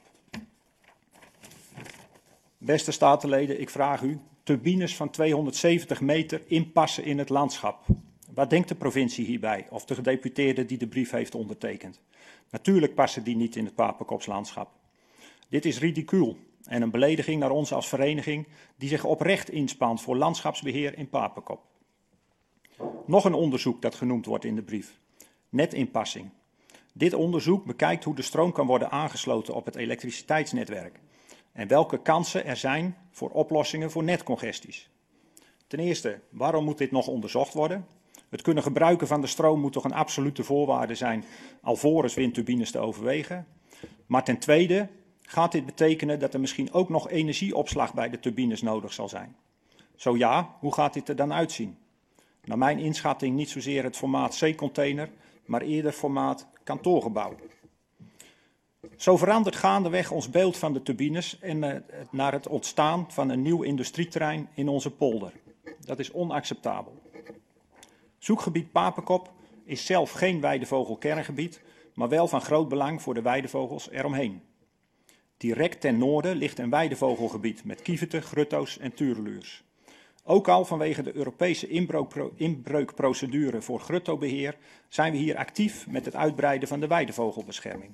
Beste statenleden, ik vraag u, turbines van tweehonderdzeventig meter inpassen in het landschap. Wat denkt de provincie hierbij, of de gedeputeerde die de brief heeft ondertekend? Natuurlijk passen die niet in het Papekopslandschap. Dit is ridicuul en een belediging naar ons als vereniging die zich oprecht inspant voor landschapsbeheer in Papekop. Nog een onderzoek dat genoemd wordt in de brief. Netinpassing. Dit onderzoek bekijkt hoe de stroom kan worden aangesloten op het elektriciteitsnetwerk en welke kansen er zijn voor oplossingen voor netcongesties. Ten eerste, waarom moet dit nog onderzocht worden? Het kunnen gebruiken van de stroom moet toch een absolute voorwaarde zijn alvorens windturbines te overwegen. Maar ten tweede gaat dit betekenen dat er misschien ook nog energieopslag bij de turbines nodig zal zijn. Zo ja, hoe gaat dit er dan uitzien? Naar mijn inschatting niet zozeer het formaat C-container, maar eerder formaat kantoorgebouw. Zo verandert gaandeweg ons beeld van de turbines en uh, naar het ontstaan van een nieuw industrieterrein in onze polder. Dat is onacceptabel. Zoekgebied Papekop is zelf geen weidevogelkerngebied, maar wel van groot belang voor de weidevogels eromheen. Direct ten noorden ligt een weidevogelgebied met kieveten, grutto's en tureluurs. Ook al vanwege de Europese inbreukprocedure voor gruttobeheer zijn we hier actief met het uitbreiden van de weidevogelbescherming.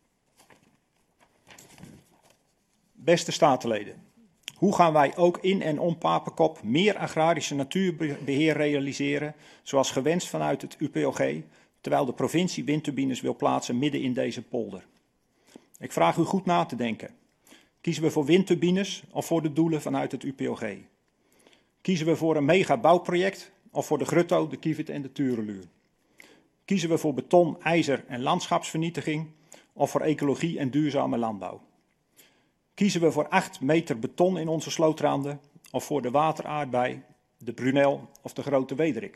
Beste statenleden, hoe gaan wij ook in en om Papekop meer agrarische natuurbeheer realiseren, zoals gewenst vanuit het U P O G, terwijl de provincie windturbines wil plaatsen midden in deze polder? Ik vraag u goed na te denken. Kiezen we voor windturbines of voor de doelen vanuit het U P O G? Kiezen we voor een mega bouwproject of voor de grutto, de kievet en de tureluur? Kiezen we voor beton, ijzer en landschapsvernietiging of voor ecologie en duurzame landbouw? Kiezen we voor acht meter beton in onze slootranden of voor de wateraardbei, de brunel of de grote wederik?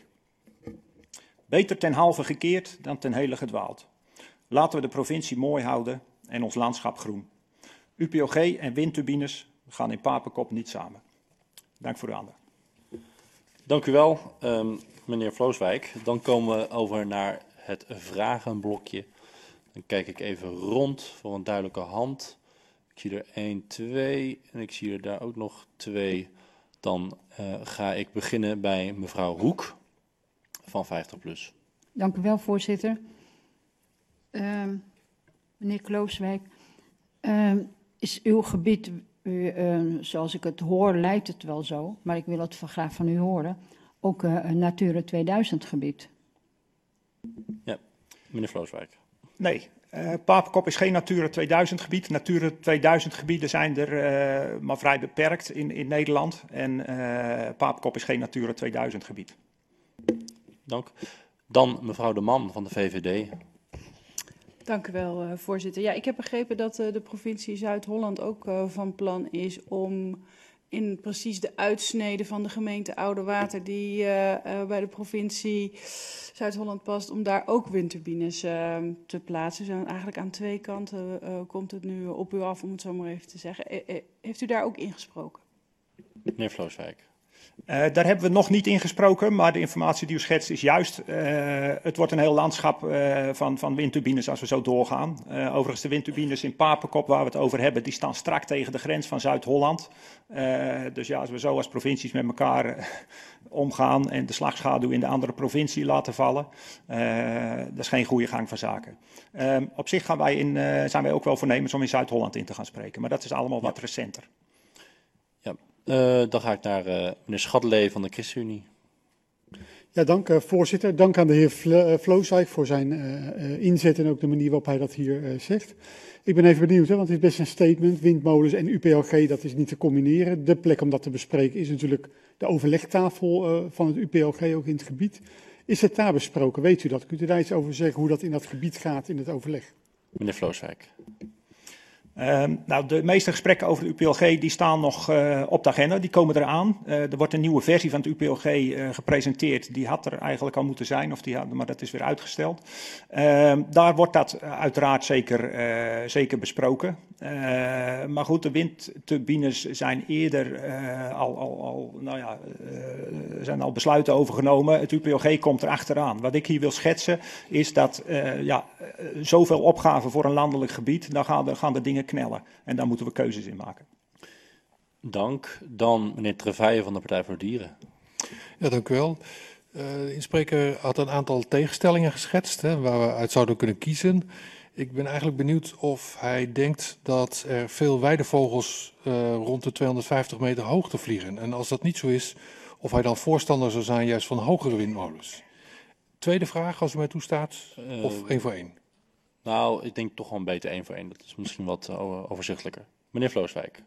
Beter ten halve gekeerd dan ten hele gedwaald. Laten we de provincie mooi houden en ons landschap groen. U P O G en windturbines gaan in Papekop niet samen. Dank voor uw aandacht. Dank u wel, um, meneer Vlooswijk. Dan komen we over naar het vragenblokje. Dan kijk ik even rond voor een duidelijke hand. Ik zie er één, twee en ik zie er daar ook nog twee. Dan uh, ga ik beginnen bij mevrouw Hoek van vijftig plus. Dank u wel, voorzitter. Uh, meneer Klooswijk, uh, is uw gebied, u, uh, zoals ik het hoor, lijkt het wel zo, maar ik wil het graag van u horen, ook uh, een Natura tweeduizend gebied? Ja, meneer Vlooswijk. Nee. Uh, Papekop is geen Natura tweeduizend gebied. Natura tweeduizend gebieden zijn er uh, maar vrij beperkt in, in Nederland. En uh, Papekop is geen Natura tweeduizend gebied. Dank. Dan mevrouw De Man van de V V D. Dank u wel, uh, voorzitter. Ja, ik heb begrepen dat uh, de provincie Zuid-Holland ook uh, van plan is om in precies de uitsnede van de gemeente Oudewater die uh, uh, bij de provincie Zuid-Holland past, om daar ook windturbines uh, te plaatsen. Dus eigenlijk aan twee kanten uh, komt het nu op u af, om het zo maar even te zeggen. E- e- heeft u daar ook ingesproken? Meneer Vlooswijk. Uh, daar hebben we nog niet in gesproken, maar de informatie die u schetst is juist. Uh, het wordt een heel landschap uh, van, van windturbines als we zo doorgaan. Uh, overigens de windturbines in Papekop waar we het over hebben, die staan strak tegen de grens van Zuid-Holland. Uh, dus ja, als we zo als provincies met elkaar uh, omgaan en de slagschaduw in de andere provincie laten vallen, uh, dat is geen goede gang van zaken. Uh, op zich gaan wij in, uh, zijn wij ook wel voornemens om in Zuid-Holland in te gaan spreken, maar dat is allemaal wat recenter. Ja. Uh, dan ga ik naar uh, meneer Schaddelee van de ChristenUnie. Ja, dank uh, voorzitter. Dank aan de heer Vlo- Vlooswijk voor zijn uh, uh, inzet en ook de manier waarop hij dat hier uh, zegt. Ik ben even benieuwd, hè, want het is best een statement. Windmolens en U P O G, dat is niet te combineren. De plek om dat te bespreken is natuurlijk de overlegtafel uh, van het U P O G ook in het gebied. Is het daar besproken? Weet u dat? Kunt u daar iets over zeggen hoe dat in dat gebied gaat in het overleg? Meneer Vlooswijk. Uh, nou, de meeste gesprekken over de U P L G die staan nog uh, op de agenda, die komen eraan. Uh, er wordt een nieuwe versie van het U P L G uh, gepresenteerd, die had er eigenlijk al moeten zijn, of die had, maar dat is weer uitgesteld. Uh, daar wordt dat uiteraard zeker, uh, zeker besproken. Uh, maar goed, de windturbines zijn eerder uh, al, al, al, nou ja, uh, zijn al besluiten overgenomen. Het U P L G komt er achteraan. Wat ik hier wil schetsen is dat uh, ja, uh, zoveel opgaven voor een landelijk gebied, dan gaan er, gaan er dingen knellen. En daar moeten we keuzes in maken. Dank. Dan meneer Trevijen van de Partij voor de Dieren. Ja, dank u wel. Uh, de inspreker had een aantal tegenstellingen geschetst, hè, waar we uit zouden kunnen kiezen. Ik ben eigenlijk benieuwd of hij denkt dat er veel weidevogels uh, rond de tweehonderdvijftig meter hoogte vliegen. En als dat niet zo is, of hij dan voorstander zou zijn juist van hogere windmolens. Tweede vraag, als u mij toestaat, uh, of één voor één? Nou, ik denk toch wel een beter één voor één. Dat is misschien wat uh, overzichtelijker. Meneer Vlooswijk.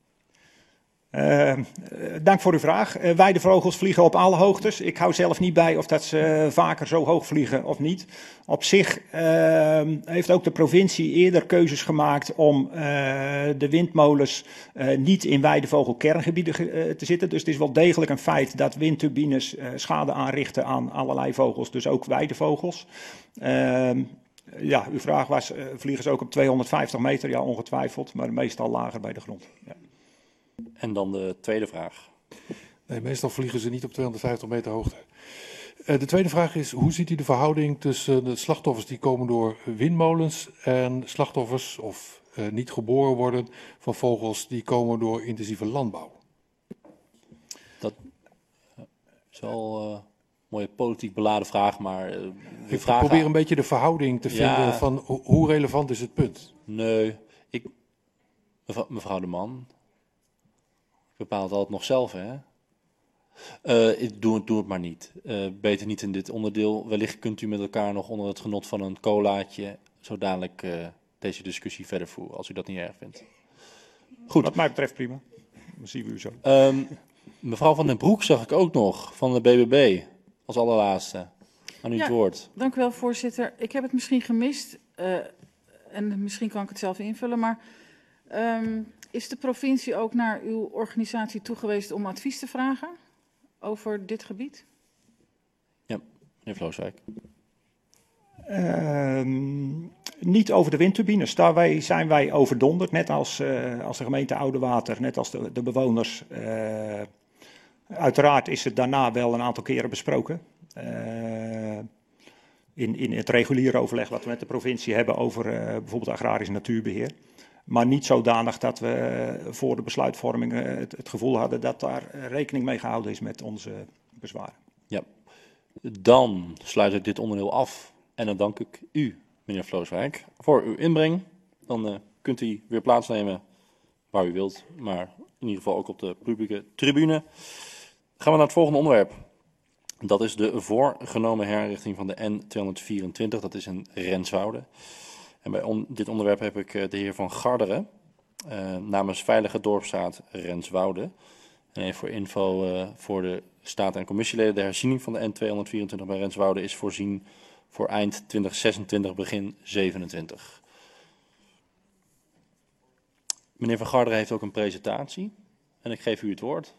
Uh, dank voor uw vraag. Uh, weidevogels vliegen op alle hoogtes. Ik hou zelf niet bij of dat ze vaker zo hoog vliegen of niet. Op zich uh, heeft ook de provincie eerder keuzes gemaakt om uh, de windmolens uh, niet in weidevogelkerngebieden uh, te zitten. Dus het is wel degelijk een feit dat windturbines uh, schade aanrichten aan allerlei vogels, dus ook weidevogels. Uh, ja, uw vraag was, uh, vliegen ze ook op tweehonderdvijftig meter? Ja, ongetwijfeld, maar meestal lager bij de grond. Ja. En dan de tweede vraag. Nee, meestal vliegen ze niet op tweehonderdvijftig meter hoogte. Uh, de tweede vraag is, hoe ziet u de verhouding tussen de slachtoffers die komen door windmolens en slachtoffers of uh, niet geboren worden van vogels die komen door intensieve landbouw? Dat is wel uh, een mooie politiek beladen vraag, maar uh, ik vragen... probeer een beetje de verhouding te vinden ja, van ho hoe relevant is het punt? Nee, ik, mevrouw, mevrouw de Man... bepaalt het altijd nog zelf, hè? Uh, ik doe, het, doe het maar niet. Uh, beter niet in dit onderdeel. Wellicht kunt u met elkaar nog onder het genot van een colaatje zo dadelijk uh, deze discussie verder voeren, als u dat niet erg vindt. Goed. Wat mij betreft prima. Dan zien we u zo. Um, mevrouw Van den Broek zag ik ook nog, van de B B B, als allerlaatste. Aan u ja, het woord. Dank u wel, voorzitter. Ik heb het misschien gemist, uh, en misschien kan ik het zelf invullen, maar... Um, Is de provincie ook naar uw organisatie toegeweest om advies te vragen over dit gebied? Ja, meneer Vlooswijk. Uh, niet over de windturbines. Daarbij zijn wij overdonderd, net als, uh, als de gemeente Oudewater, net als de, de bewoners. Uh, uiteraard is het daarna wel een aantal keren besproken. Uh, in, in het reguliere overleg wat we met de provincie hebben over uh, bijvoorbeeld agrarisch natuurbeheer. Maar niet zodanig dat we voor de besluitvorming het, het gevoel hadden dat daar rekening mee gehouden is met onze bezwaren. Ja, dan sluit ik dit onderdeel af en dan dank ik u, meneer Vlooswijk, voor uw inbreng. Dan uh, kunt u weer plaatsnemen waar u wilt, maar in ieder geval ook op de publieke tribune. Gaan we naar het volgende onderwerp. Dat is de voorgenomen herinrichting van de N tweehonderdvierentwintig, dat is in Renswoude. En bij on dit onderwerp heb ik uh, de heer Van Garderen uh, namens Veilige Dorpsraad Renswoude. En even voor info uh, voor de staten en commissieleden. De herziening van de N tweehonderdvierentwintig bij Renswoude is voorzien voor eind twintig zesentwintig, begin zevenentwintig. Meneer Van Garderen heeft ook een presentatie en ik geef u het woord.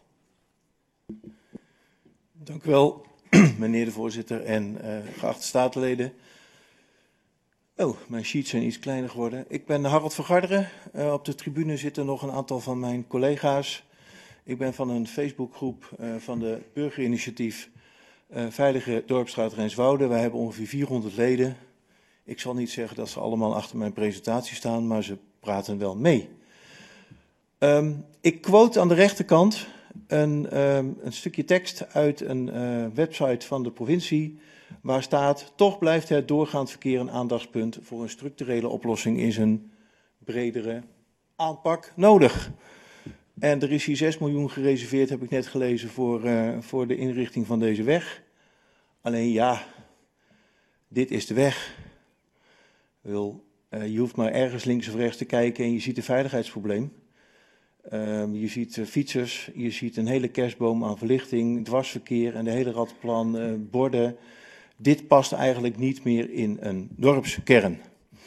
Dank u wel, meneer de voorzitter en uh, geachte statenleden. Oh, mijn sheets zijn iets kleiner geworden. Ik ben Harold van Garderen. Uh, op de tribune zitten nog een aantal van mijn collega's. Ik ben van een Facebookgroep uh, van de burgerinitiatief uh, Veilige Dorpsstraat Renswoude. Wij hebben ongeveer vierhonderd leden. Ik zal niet zeggen dat ze allemaal achter mijn presentatie staan, maar ze praten wel mee. Um, ik quote aan de rechterkant een, um, een stukje tekst uit een uh, website van de provincie, waar staat: toch blijft het doorgaand verkeer een aandachtspunt voor een structurele oplossing in zijn bredere aanpak nodig. En er is hier zes miljoen gereserveerd, heb ik net gelezen, voor, uh, voor de inrichting van deze weg. Alleen ja, dit is de weg. Wil, uh, je hoeft maar ergens links of rechts te kijken en je ziet een veiligheidsprobleem. Uh, je ziet uh, fietsers, je ziet een hele kerstboom aan verlichting, dwarsverkeer en de hele radplan, uh, borden. Dit past eigenlijk niet meer in een dorpskern.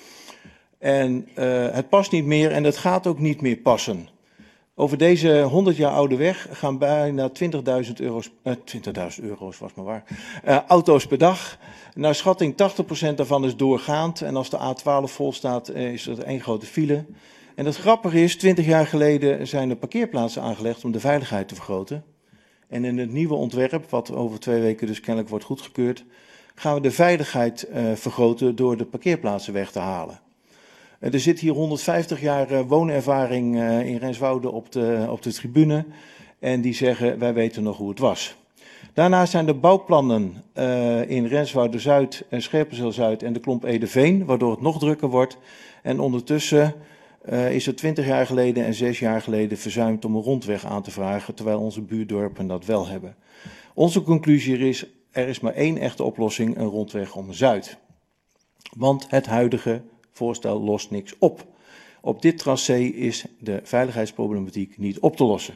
En uh, het past niet meer en het gaat ook niet meer passen. Over deze honderd jaar oude weg gaan bijna twintigduizend euro's, uh, twintigduizend euro's was maar waar, uh, auto's per dag. Naar schatting tachtig procent daarvan is doorgaand. En als de A twaalf vol staat, uh, is er één grote file. En het grappige is, twintig jaar geleden zijn er parkeerplaatsen aangelegd om de veiligheid te vergroten. En in het nieuwe ontwerp, wat over twee weken dus kennelijk wordt goedgekeurd, gaan we de veiligheid uh, vergroten door de parkeerplaatsen weg te halen. Uh, er zit hier honderdvijftig jaar uh, woonervaring uh, in Renswoude op de, op de tribune. En die zeggen, wij weten nog hoe het was. Daarnaast zijn er bouwplannen uh, in Renswoude-Zuid, en Scherpenzeel-Zuid en de Klomp Edeveen, waardoor het nog drukker wordt. En ondertussen uh, is het twintig jaar geleden en zes jaar geleden verzuimd om een rondweg aan te vragen, terwijl onze buurdorpen dat wel hebben. Onze conclusie is, er is maar één echte oplossing, een rondweg om Zuid. Want het huidige voorstel lost niks op. Op dit tracé is de veiligheidsproblematiek niet op te lossen.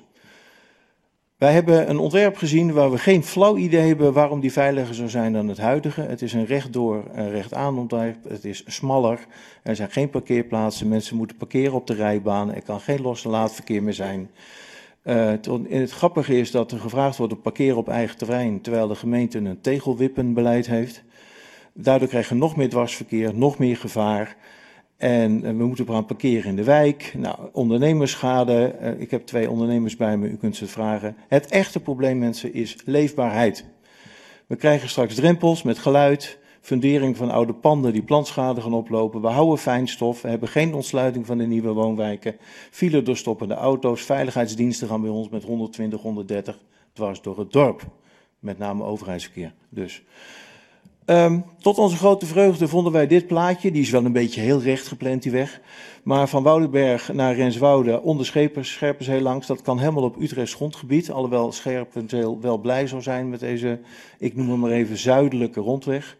Wij hebben een ontwerp gezien waar we geen flauw idee hebben waarom die veiliger zou zijn dan het huidige. Het is een rechtdoor en recht-aan ontwerp, het is smaller, er zijn geen parkeerplaatsen, mensen moeten parkeren op de rijbaan, er kan geen losse laadverkeer meer zijn. Uh, het, het grappige is dat er gevraagd wordt op parkeren op eigen terrein, terwijl de gemeente een tegelwippenbeleid heeft. Daardoor krijgen we nog meer dwarsverkeer, nog meer gevaar. En we moeten gaan parkeren in de wijk. Nou, ondernemersschade. Uh, ik heb twee ondernemers bij me, u kunt ze het vragen. Het echte probleem, mensen, is leefbaarheid. We krijgen straks drempels met geluid, fundering van oude panden die plantschade gaan oplopen. We houden fijnstof, we hebben geen ontsluiting van de nieuwe woonwijken. File doorstoppende auto's, veiligheidsdiensten gaan bij ons met honderdtwintig, honderddertig dwars door het dorp. Met name overheidsverkeer dus. Um, tot onze grote vreugde vonden wij dit plaatje, die is wel een beetje heel recht gepland die weg, maar van Woudenberg naar Renswoude onder Scherpenzeel langs, dat kan helemaal op Utrechts grondgebied, alhoewel Scherpenzeel wel blij zou zijn met deze, ik noem hem maar even, zuidelijke rondweg.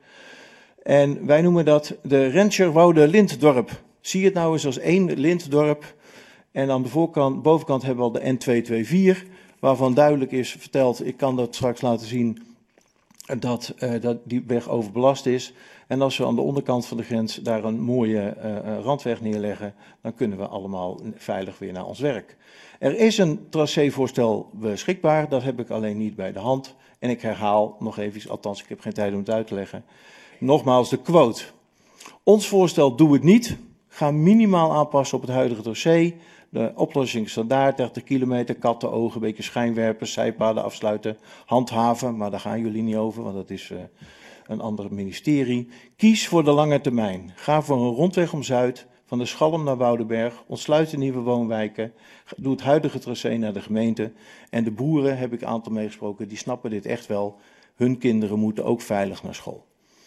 En wij noemen dat de Renscherwoude-Lintdorp. Zie het nou eens als één lintdorp en aan de voorkant, bovenkant hebben we al de N tweehonderdvierenveertig, waarvan duidelijk is verteld, ik kan dat straks laten zien, Dat, uh, dat die weg overbelast is. En als we aan de onderkant van de grens daar een mooie uh, randweg neerleggen, dan kunnen we allemaal veilig weer naar ons werk. Er is een tracévoorstel beschikbaar, dat heb ik alleen niet bij de hand. En ik herhaal nog even, althans ik heb geen tijd om het uit te leggen, nogmaals de quote. Ons voorstel doe het niet, ga minimaal aanpassen op het huidige dossier. De oplossing standaard, dertig kilometer, kattenogen, een beetje schijnwerpers, zijpaden afsluiten, handhaven, maar daar gaan jullie niet over, want dat is uh, een ander ministerie. Kies voor de lange termijn. Ga voor een rondweg om Zuid, van de Schalm naar Woudenberg, ontsluit de nieuwe woonwijken, doe het huidige tracé naar de gemeente. En de boeren, heb ik een aantal meegesproken, die snappen dit echt wel. Hun kinderen moeten ook veilig naar school.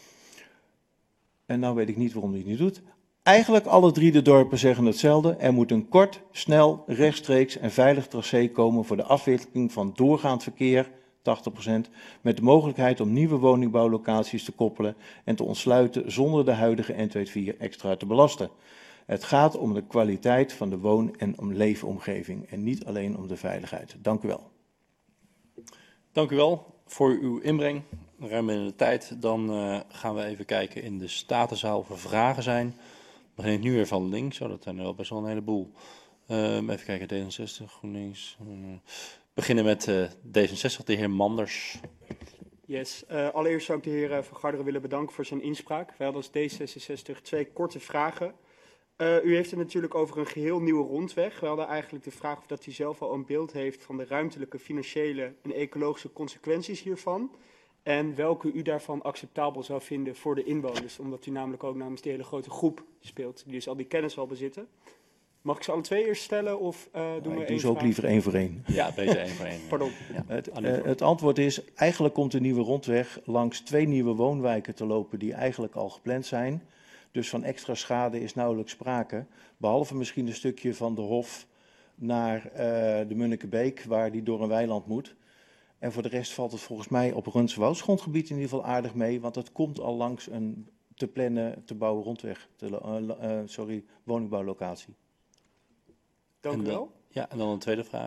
En nou weet ik niet waarom hij het niet doet. Eigenlijk alle drie de dorpen zeggen hetzelfde. Er moet een kort, snel, rechtstreeks en veilig tracé komen voor de afwikkeling van doorgaand verkeer, tachtig procent, met de mogelijkheid om nieuwe woningbouwlocaties te koppelen en te ontsluiten zonder de huidige N tweehonderdvierenveertig extra te belasten. Het gaat om de kwaliteit van de woon- en om leefomgeving en niet alleen om de veiligheid. Dank u wel. Dank u wel voor uw inbreng. Ruim binnen de tijd. Dan uh, gaan we even kijken in de Statenzaal of er vragen zijn. We beginnen nu weer van links, oh, dat zijn er wel best wel een heleboel. Uh, even kijken, D zesenzestig, GroenLinks. Uh, beginnen met uh, D zesenzestig, de heer Manders. Yes, uh, allereerst zou ik de heer uh, Van Garderen willen bedanken voor zijn inspraak. Wij hadden als D zesenzestig twee korte vragen. Uh, u heeft het natuurlijk over een geheel nieuwe rondweg. We hadden eigenlijk de vraag of dat u zelf al een beeld heeft van de ruimtelijke, financiële en ecologische consequenties hiervan. En welke u daarvan acceptabel zou vinden voor de inwoners. Omdat u namelijk ook namens die hele grote groep speelt, die dus al die kennis al bezitten. Mag ik ze alle twee eerst stellen of uh, doen nou, we ik één doe ze ook liever één voor één. Ja, beter één voor één. Pardon. Ja. Het, uh, het antwoord is, eigenlijk komt de nieuwe rondweg langs twee nieuwe woonwijken te lopen die eigenlijk al gepland zijn. Dus van extra schade is nauwelijks sprake. Behalve misschien een stukje van de Hof naar uh, de Munnekebeek, waar die door een weiland moet. En voor de rest valt het volgens mij op Renswouds grondgebied in ieder geval aardig mee, want het komt al langs een te plannen, te bouwen rondweg, te, uh, uh, sorry, woningbouwlocatie. Dank en u dan, wel. Ja, en dan een tweede vraag.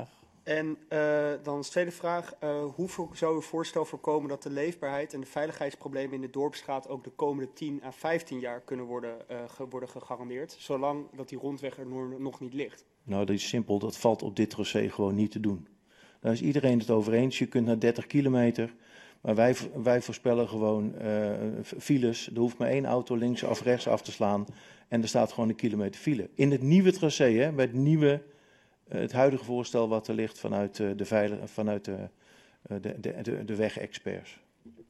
En uh, dan als tweede vraag, uh, hoe zou uw voorstel voorkomen dat de leefbaarheid en de veiligheidsproblemen in de Dorpsstraat ook de komende tien à vijftien jaar kunnen worden, uh, ge worden gegarandeerd, zolang dat die rondweg er nog niet ligt? Nou, dat is simpel, dat valt op dit tracé gewoon niet te doen. Daar is iedereen het over eens, je kunt naar dertig kilometer, maar wij, wij voorspellen gewoon uh, files. Er hoeft maar één auto links of rechts af te slaan en er staat gewoon een kilometer file. In het nieuwe tracé, hè, bij het nieuwe... Het huidige voorstel wat er ligt vanuit de, veilig, vanuit de, de, de, de wegexperts.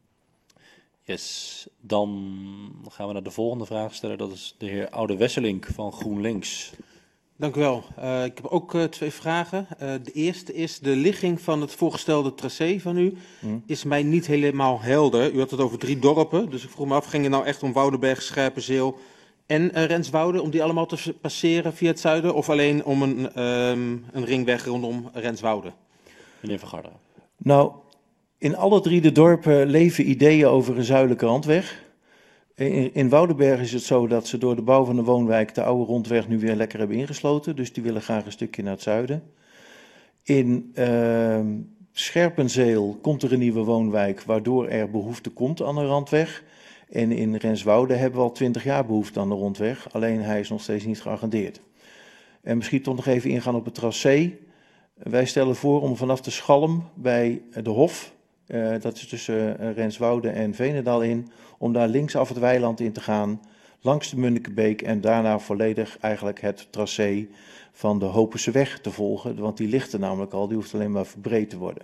Yes, dan gaan we naar de volgende vraagsteller. Dat is de heer Oude Wesselink van GroenLinks. Dank u wel. Uh, ik heb ook uh, twee vragen. Uh, de eerste is de ligging van het voorgestelde tracé van u. Hmm. Is mij niet helemaal helder. U had het over drie dorpen, dus ik vroeg me af, ging het nou echt om Woudenberg, Scherpenzeel en uh, Renswoude, om die allemaal te passeren via het zuiden, of alleen om een, um, een ringweg rondom Renswoude? Meneer Van Garderen. Nou, in alle drie de dorpen leven ideeën over een zuidelijke randweg. In, in Woudenberg is het zo dat ze door de bouw van de woonwijk de oude rondweg nu weer lekker hebben ingesloten, dus die willen graag een stukje naar het zuiden. In uh, Scherpenzeel komt er een nieuwe woonwijk, waardoor er behoefte komt aan een randweg. En in Renswoude hebben we al twintig jaar behoefte aan de rondweg, alleen hij is nog steeds niet geagendeerd. En misschien toch nog even ingaan op het tracé. Wij stellen voor om vanaf de Schalm bij de Hof, uh, dat is tussen uh, Renswoude en Veenendaal in, om daar linksaf het weiland in te gaan, langs de Munnekebeek en daarna volledig eigenlijk het tracé van de Hopenseweg te volgen, want die ligt er namelijk al, die hoeft alleen maar verbreed te worden.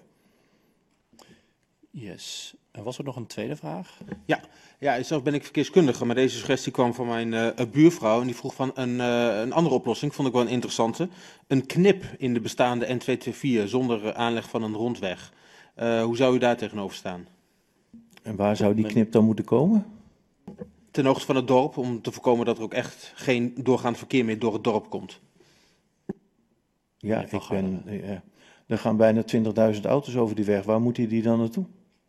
Yes. En was er nog een tweede vraag? Ja, ja, zelf ben ik verkeerskundige, maar deze suggestie kwam van mijn uh, buurvrouw en die vroeg van een, uh, een andere oplossing, vond ik wel een interessante. Een knip in de bestaande N tweehonderdvierentwintig zonder uh, aanleg van een rondweg. Uh, hoe zou u daar tegenover staan? En waar zou die knip dan moeten komen? Ten hoogte van het dorp, om te voorkomen dat er ook echt geen doorgaand verkeer meer door het dorp komt. Ja, ik ben, ja. Er gaan bijna twintigduizend auto's over die weg. Waar moet die dan naartoe?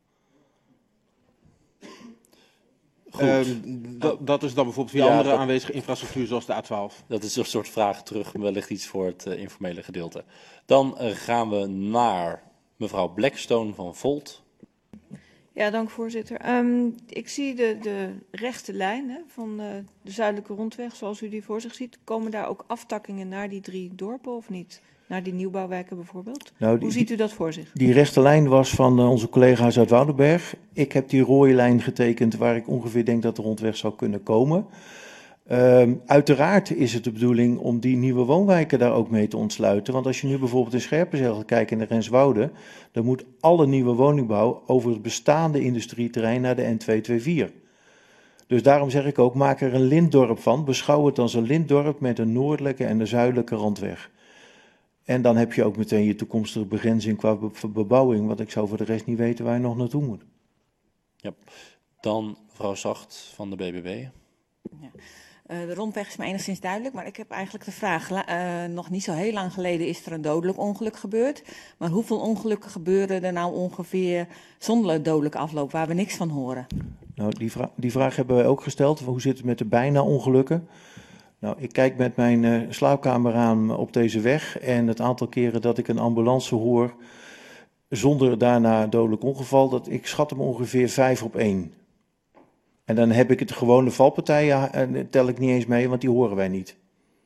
Uh, dat is dan bijvoorbeeld via ja, andere dat, aanwezige infrastructuur zoals de A twaalf. Dat is een soort vraag terug, wellicht iets voor het uh, informele gedeelte. Dan uh, gaan we naar mevrouw Blackstone van Volt. Ja, dank voorzitter. Um, ik zie de, de rechte lijn hè, van uh, de zuidelijke rondweg, zoals u die voor zich ziet. Komen daar ook aftakkingen naar die drie dorpen of niet? Naar die nieuwbouwwijken bijvoorbeeld? Nou, die, Hoe ziet u dat voor zich? Die rechte lijn was van uh, onze collega's uit Woudenberg. Ik heb die rode lijn getekend waar ik ongeveer denk dat de rondweg zou kunnen komen. Uh, uiteraard is het de bedoeling om die nieuwe woonwijken daar ook mee te ontsluiten. Want als je nu bijvoorbeeld in Scherpenzeel gaat kijken naar Renswoude, dan moet alle nieuwe woningbouw over het bestaande industrieterrein naar de N tweehonderdvierentwintig. Dus daarom zeg ik ook, maak er een lintdorp van. Beschouw het als een lintdorp met een noordelijke en een zuidelijke randweg. En dan heb je ook meteen je toekomstige begrenzing qua bebouwing, want ik zou voor de rest niet weten waar je nog naartoe moet. Ja, dan mevrouw Zacht van de B B B. Ja. Uh, de rondweg is me enigszins duidelijk, maar ik heb eigenlijk de vraag. Uh, nog niet zo heel lang geleden is er een dodelijk ongeluk gebeurd. Maar hoeveel ongelukken gebeuren er nou ongeveer zonder dodelijke afloop, waar we niks van horen? Nou, die, vra die vraag hebben wij ook gesteld. Hoe zit het met de bijna ongelukken? Nou, ik kijk met mijn uh, slaapkamer aan op deze weg en het aantal keren dat ik een ambulance hoor zonder daarna dodelijk ongeval, dat ik schat hem ongeveer vijf op één. En dan heb ik het gewone valpartijen, uh, tel ik niet eens mee, want die horen wij niet.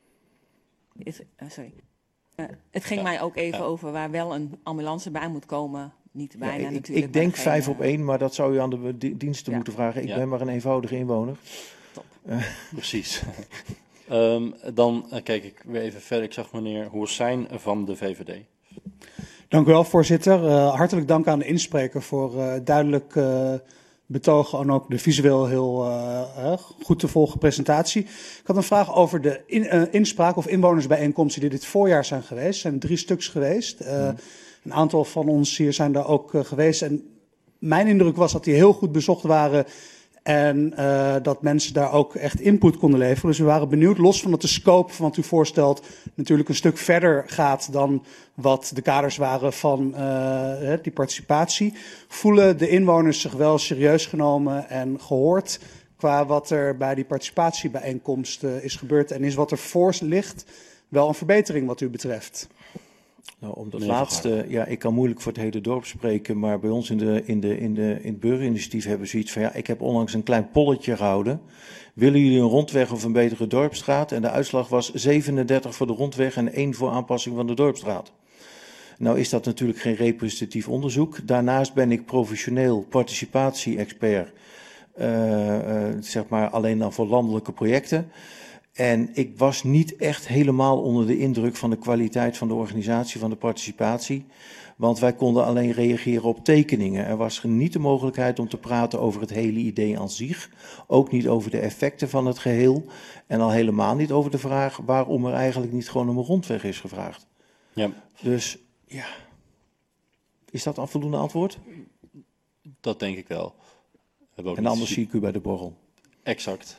Het, uh, sorry. Uh, het ging ja. mij ook even ja. over waar wel een ambulance bij moet komen. Niet bijna ja, ik, natuurlijk. Ik denk vijf op één, maar dat zou u aan de diensten ja. moeten vragen. Ik ja. ben maar een eenvoudige inwoner. Top. Uh. Precies. Um, dan uh, kijk ik weer even verder. Ik zag meneer Hoersijn van de V V D. Dank u wel, voorzitter. Uh, hartelijk dank aan de inspreker voor uh, duidelijk uh, betogen en ook de visueel heel uh, uh, goed te volgen presentatie. Ik had een vraag over de in, uh, inspraak of inwonersbijeenkomsten die dit voorjaar zijn geweest. Er zijn drie stuks geweest. Uh, hmm. Een aantal van ons hier zijn daar ook uh, geweest. En mijn indruk was dat die heel goed bezocht waren. En uh, dat mensen daar ook echt input konden leveren. Dus we waren benieuwd, los van dat de scope van wat u voorstelt natuurlijk een stuk verder gaat dan wat de kaders waren van uh, die participatie. Voelen de inwoners zich wel serieus genomen en gehoord qua wat er bij die participatiebijeenkomst uh, is gebeurd? En is wat er voor ligt wel een verbetering wat u betreft? Nou, om dat Meneer Van laatste, ja, ik kan moeilijk voor het hele dorp spreken, maar bij ons in, de, in, de, in, de, in het burgerinitiatief hebben we zoiets van, ja, ik heb onlangs een klein polletje gehouden. Willen jullie een rondweg of een betere dorpsstraat? En de uitslag was zevenendertig voor de rondweg en één voor aanpassing van de dorpsstraat. Nou is dat natuurlijk geen representatief onderzoek. Daarnaast ben ik professioneel participatie-expert, uh, uh, zeg maar alleen dan voor landelijke projecten. En ik was niet echt helemaal onder de indruk van de kwaliteit van de organisatie van de participatie. Want wij konden alleen reageren op tekeningen. Er was niet de mogelijkheid om te praten over het hele idee aan zich. Ook niet over de effecten van het geheel. En al helemaal niet over de vraag waarom er eigenlijk niet gewoon om een rondweg is gevraagd. Ja. Dus ja, is dat een voldoende antwoord? Dat denk ik wel. En anders zie ik u bij de borrel. Exact.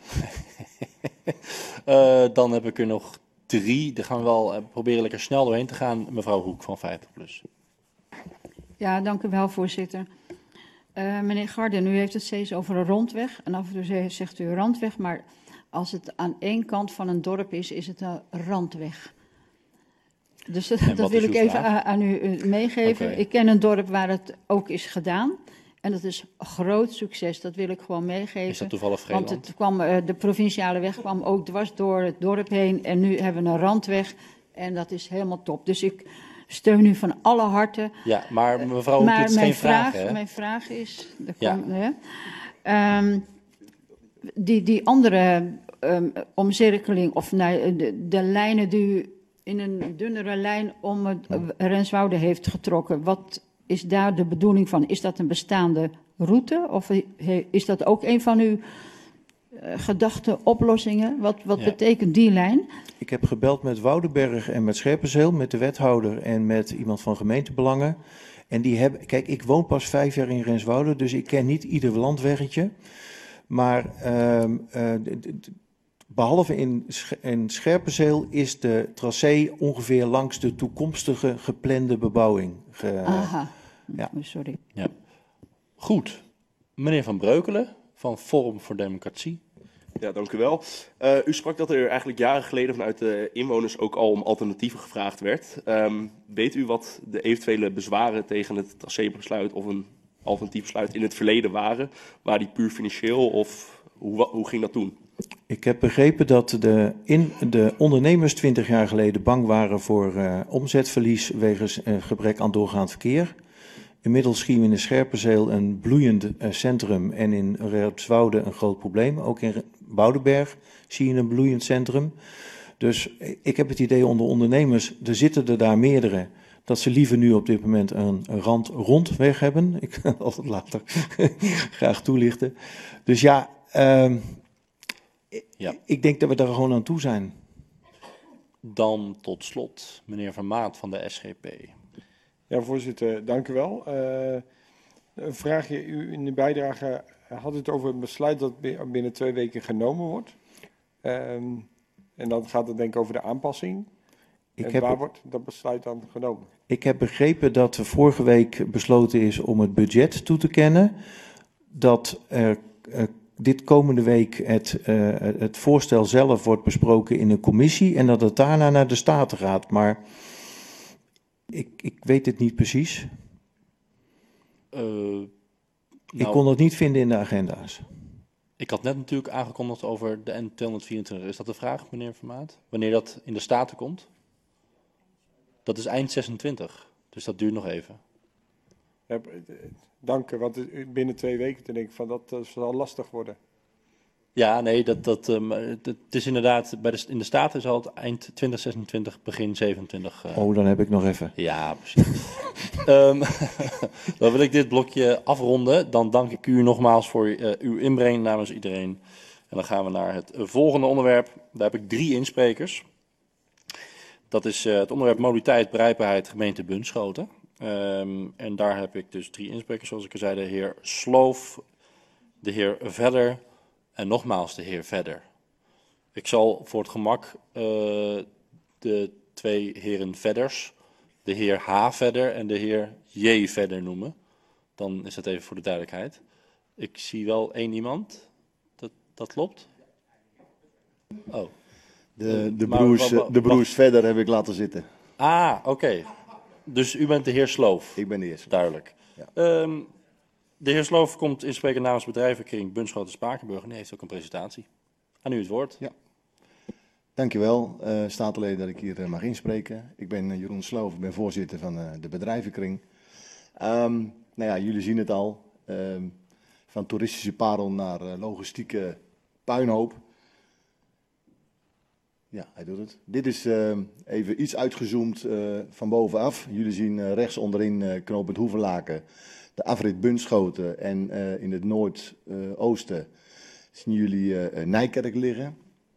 uh, dan heb ik er nog drie. Daar gaan we wel uh, proberen lekker snel doorheen te gaan. Mevrouw Hoek van vijftig plus. Ja, dank u wel, voorzitter. Uh, meneer Garden, u heeft het steeds over een rondweg. En af en toe zegt u randweg, maar als het aan één kant van een dorp is, is het een randweg. Dus dat, dat wil ik even aan, aan u meegeven. Okay. Ik ken een dorp waar het ook is gedaan. En dat is een groot succes, dat wil ik gewoon meegeven. Is dat toevallig Vreeland? Want het kwam, uh, de provinciale weg kwam ook dwars door het dorp heen. En nu hebben we een randweg en dat is helemaal top. Dus ik steun u van alle harte. Ja, maar mevrouw Hoek, dit is geen vraag, vraag hè? Mijn vraag is, ja. komt, hè, um, die, die andere um, omcirkeling, of nou, de, de lijnen die u in een dunnere lijn om het uh, Renswoude heeft getrokken, wat is daar de bedoeling van? Is dat een bestaande route of is dat ook een van uw uh, gedachte oplossingen? Wat, wat ja. betekent die lijn? Ik heb gebeld met Woudenberg en met Scherpenzeel, met de wethouder en met iemand van gemeentebelangen. En die hebben, kijk, ik woon pas vijf jaar in Renswoude, dus ik ken niet ieder landweggetje. Maar uh, uh, behalve in, in Scherpenzeel is de tracé ongeveer langs de toekomstige geplande bebouwing. Ge, Aha, ja. sorry. Ja. Goed. Meneer Van Breukelen van Forum voor Democratie. Ja, dank u wel. Uh, u sprak dat er eigenlijk jaren geleden vanuit de inwoners ook al om alternatieven gevraagd werd. Um, weet u wat de eventuele bezwaren tegen het tracébesluit of een alternatief besluit in het verleden waren? Waren die puur financieel of hoe, hoe ging dat toen? Ik heb begrepen dat de, in, de ondernemers twintig jaar geleden bang waren voor uh, omzetverlies wegens uh, gebrek aan doorgaand verkeer. Inmiddels zien we in de Scherpenzeel een bloeiend uh, centrum en in Renswoude een groot probleem. Ook in Woudenberg zie je een bloeiend centrum. Dus ik heb het idee onder ondernemers, er zitten er daar meerdere, dat ze liever nu op dit moment een, een rand-rondweg hebben. Ik kan altijd later graag toelichten. Dus ja, uh, ja, ik denk dat we daar gewoon aan toe zijn. Dan tot slot meneer Van Maat van de S G P. Ja, voorzitter, dank u wel. Uh, een vraagje, u in de bijdrage had het over een besluit dat binnen twee weken genomen wordt. Um, en dan gaat het denk ik over de aanpassing. Ik en heb, waar wordt dat besluit dan genomen? Ik heb begrepen dat er vorige week besloten is om het budget toe te kennen. Dat er uh, dit komende week het, uh, het voorstel zelf wordt besproken in een commissie en dat het daarna naar de Staten gaat. Maar ik, ik weet het niet precies. Uh, nou, ik kon het niet vinden in de agenda's. Ik had net natuurlijk aangekondigd over de N tweehonderdvierentwintig. Is dat de vraag, meneer Vermaat? Wanneer dat in de Staten komt? Dat is eind zesentwintig, dus dat duurt nog even. Ja, dank u, want binnen twee weken denk ik van dat, dat zal lastig worden. Ja, nee, dat, dat, um, het is inderdaad, bij de, in de Staten zal het eind twintig zesentwintig, begin zevenentwintig. Uh... Oh, dan heb ik nog even. Ja, precies. um, dan wil ik dit blokje afronden. Dan dank ik u nogmaals voor uh, uw inbreng namens iedereen. En dan gaan we naar het volgende onderwerp. Daar heb ik drie insprekers. Dat is uh, het onderwerp mobiliteit, bereikbaarheid, gemeente Bunschoten. Um, en daar heb ik dus drie insprekers, zoals ik al zei. De heer Sloof, de heer Vedder en nogmaals de heer Vedder. Ik zal voor het gemak uh, de twee heren Vedders, de heer H. Vedder en de heer J. Vedder noemen. Dan is dat even voor de duidelijkheid. Ik zie wel één iemand. Dat, dat klopt? Oh. De, de broers, de broers Vedder heb ik laten zitten. Ah, oké. Okay. Dus u bent de heer Sloof? Ik ben de heer Sloof. Duidelijk. Ja. Um, de heer Sloof komt inspreken namens bedrijvenkring Bunschoten-Spakenburg en die heeft ook een presentatie. Aan u het woord. Ja. Dankjewel, uh, statenleden, dat ik hier uh, mag inspreken. Ik ben uh, Jeroen Sloof, ik ben voorzitter van uh, de bedrijvenkring. Um, nou ja, jullie zien het al. Um, van toeristische parel naar uh, logistieke puinhoop. Ja, hij doet het. Dit is uh, even iets uitgezoomd uh, van bovenaf. Jullie zien uh, rechts onderin uh, knooppunt Hoevelaken, de afrit Bunschoten en uh, in het noordoosten uh, zien jullie uh, Nijkerk liggen.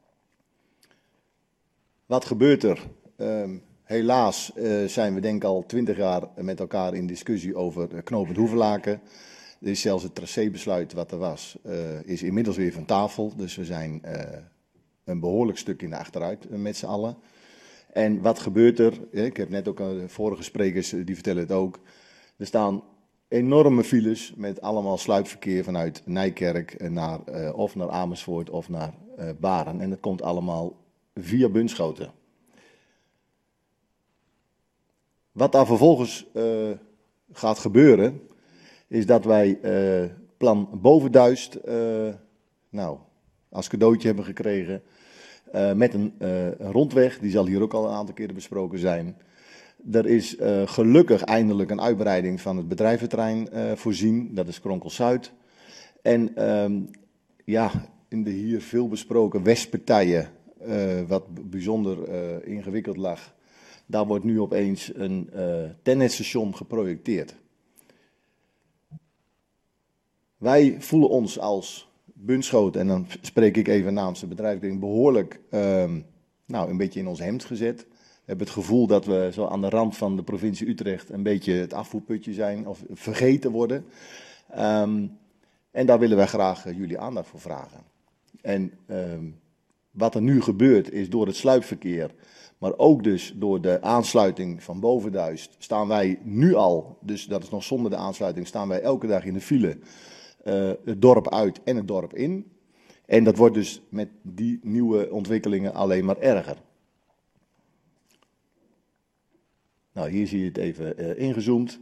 Wat gebeurt er? Um, helaas uh, zijn we denk ik al twintig jaar met elkaar in discussie over uh, knooppunt Hoevelaken. Er is zelfs het tracébesluit wat er was, uh, is inmiddels weer van tafel. Dus we zijn uh, een behoorlijk stuk in de achteruit uh, met z'n allen. En wat gebeurt er? Ik heb net ook uh, de vorige sprekers, uh, die vertellen het ook. Er staan enorme files met allemaal sluipverkeer vanuit Nijkerk naar, uh, of naar Amersfoort of naar uh, Baren. En dat komt allemaal via Bunschoten. Wat daar vervolgens uh, gaat gebeuren, is dat wij uh, plan Bovenduist uh, nou, als cadeautje hebben gekregen. Uh, met een, uh, een rondweg, die zal hier ook al een aantal keren besproken zijn. Er is uh, gelukkig eindelijk een uitbreiding van het bedrijventerrein uh, voorzien, dat is Kronkel Zuid. En um, ja, in de hier veel besproken Westpartijen, uh, wat bijzonder uh, ingewikkeld lag, daar wordt nu opeens een uh, tennetstation geprojecteerd. Wij voelen ons als Bunschoten, en dan spreek ik even namens het bedrijf, behoorlijk um, nou, een beetje in ons hemd gezet. We hebben het gevoel dat we zo aan de rand van de provincie Utrecht een beetje het afvoerputje zijn of vergeten worden. Um, en daar willen wij graag uh, jullie aandacht voor vragen. En um, wat er nu gebeurt is door het sluipverkeer, maar ook dus door de aansluiting van Bovenduist, staan wij nu al, dus dat is nog zonder de aansluiting, staan wij elke dag in de file uh, het dorp uit en het dorp in. En dat wordt dus met die nieuwe ontwikkelingen alleen maar erger. Nou, hier zie je het even uh, ingezoomd.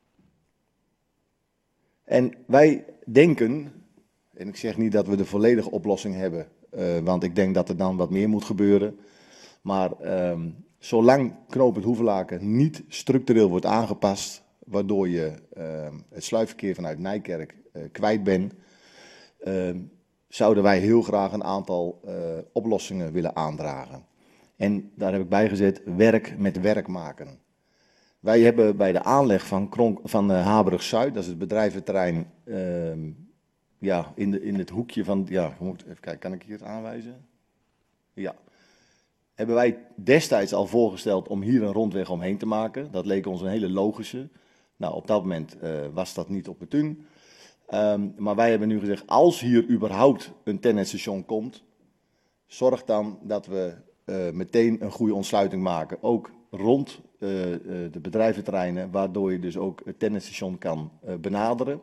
En wij denken, en ik zeg niet dat we de volledige oplossing hebben, uh, want ik denk dat er dan wat meer moet gebeuren. Maar um, zolang knooppunt Hoevelaken niet structureel wordt aangepast, waardoor je uh, het sluipverkeer vanuit Nijkerk uh, kwijt bent, uh, zouden wij heel graag een aantal uh, oplossingen willen aandragen. En daar heb ik bij gezet, werk met werk maken. Wij hebben bij de aanleg van, Kronk, van uh, Habrug-Zuid, dat is het bedrijventerrein, uh, ja, in, de, in het hoekje van, ja, moet, even kijken, kan ik hier aanwijzen? Ja. Hebben wij destijds al voorgesteld om hier een rondweg omheen te maken. Dat leek ons een hele logische. Nou, op dat moment uh, was dat niet opportun. Um, maar wij hebben nu gezegd, als hier überhaupt een tennetstation komt, zorg dan dat we uh, meteen een goede ontsluiting maken. Ook rond uh, uh, de bedrijventerreinen, waardoor je dus ook het tennetstation kan uh, benaderen.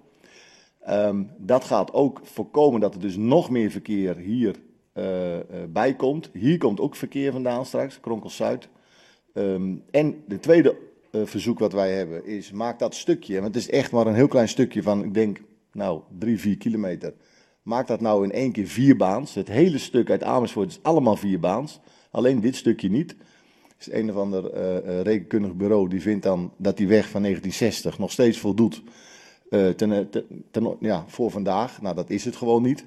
Um, dat gaat ook voorkomen dat er dus nog meer verkeer hier uh, uh, bij komt. Hier komt ook verkeer vandaan straks, Kronkel Zuid. Um, en de tweede uh, verzoek wat wij hebben is, maak dat stukje, want het is echt maar een heel klein stukje van, ik denk, nou, drie, vier kilometer. Maak dat nou in één keer vierbaans. Het hele stuk uit Amersfoort is allemaal vierbaans. Alleen dit stukje niet. Is een of ander uh, uh, rekenkundig bureau die vindt dan dat die weg van negentien zestig nog steeds voldoet uh, ten, ten, ten, ja, voor vandaag. Nou, dat is het gewoon niet.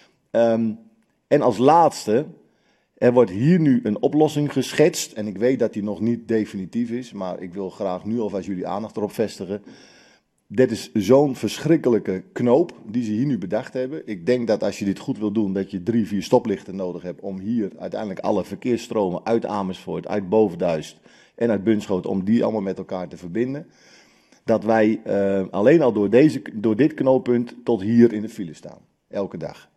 Um, en als laatste, er wordt hier nu een oplossing geschetst. En ik weet dat die nog niet definitief is, maar ik wil graag nu alvast jullie aandacht erop vestigen. Dit is zo'n verschrikkelijke knoop die ze hier nu bedacht hebben. Ik denk dat als je dit goed wil doen, dat je drie, vier stoplichten nodig hebt om hier uiteindelijk alle verkeersstromen uit Amersfoort, uit Bovenduist en uit Bunschoten, om die allemaal met elkaar te verbinden. Dat wij uh, alleen al door, deze, door dit knooppunt tot hier in de file staan. Elke dag.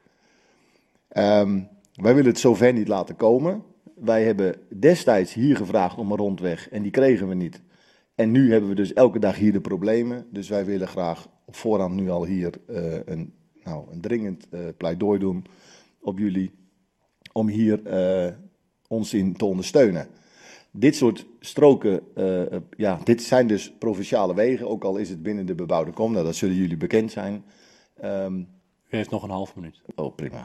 Um, wij willen het zover niet laten komen. Wij hebben destijds hier gevraagd om een rondweg en die kregen we niet. En nu hebben we dus elke dag hier de problemen. Dus wij willen graag op voorhand nu al hier uh, een, nou, een dringend uh, pleidooi doen op jullie. Om hier uh, ons in te ondersteunen. dit soort stroken, uh, uh, ja, dit zijn dus provinciale wegen, ook al is het binnen de bebouwde kom. Nou, dat zullen jullie bekend zijn. Um, U heeft nog een half minuut. Oh, prima.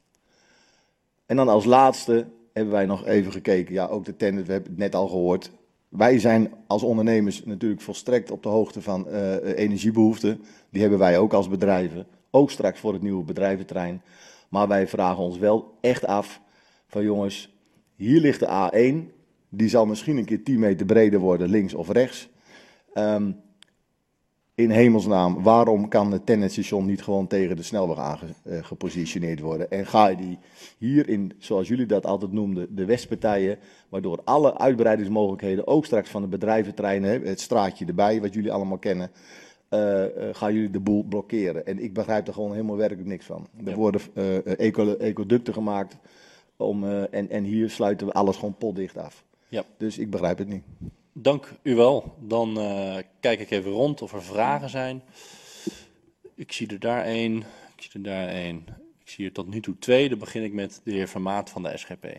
En dan als laatste hebben wij nog even gekeken, ja, ook de tender, we hebben het net al gehoord. Wij zijn als ondernemers natuurlijk volstrekt op de hoogte van uh, energiebehoeften. Die hebben wij ook als bedrijven, ook straks voor het nieuwe bedrijventerrein. Maar wij vragen ons wel echt af van jongens, hier ligt de A één, die zal misschien een keer tien meter breder worden, links of rechts. Um, in hemelsnaam, waarom kan het tennetstation niet gewoon tegen de snelweg aangepositioneerd worden? En ga je die hier in, zoals jullie dat altijd noemden, de westpartijen, waardoor alle uitbreidingsmogelijkheden, ook straks van de bedrijventerreinen, het straatje erbij, wat jullie allemaal kennen, uh, uh, gaan jullie de boel blokkeren. En ik begrijp er gewoon helemaal werkelijk niks van. Er Ja. worden uh, eco ecoducten gemaakt om, uh, en, en hier sluiten we alles gewoon potdicht af. Ja. Dus ik begrijp het niet. Dank u wel. Dan uh, kijk ik even rond of er vragen zijn. Ik zie er daar één, ik zie er daar één. Ik zie er tot nu toe twee. Dan begin ik met de heer Vermaat van de S G P.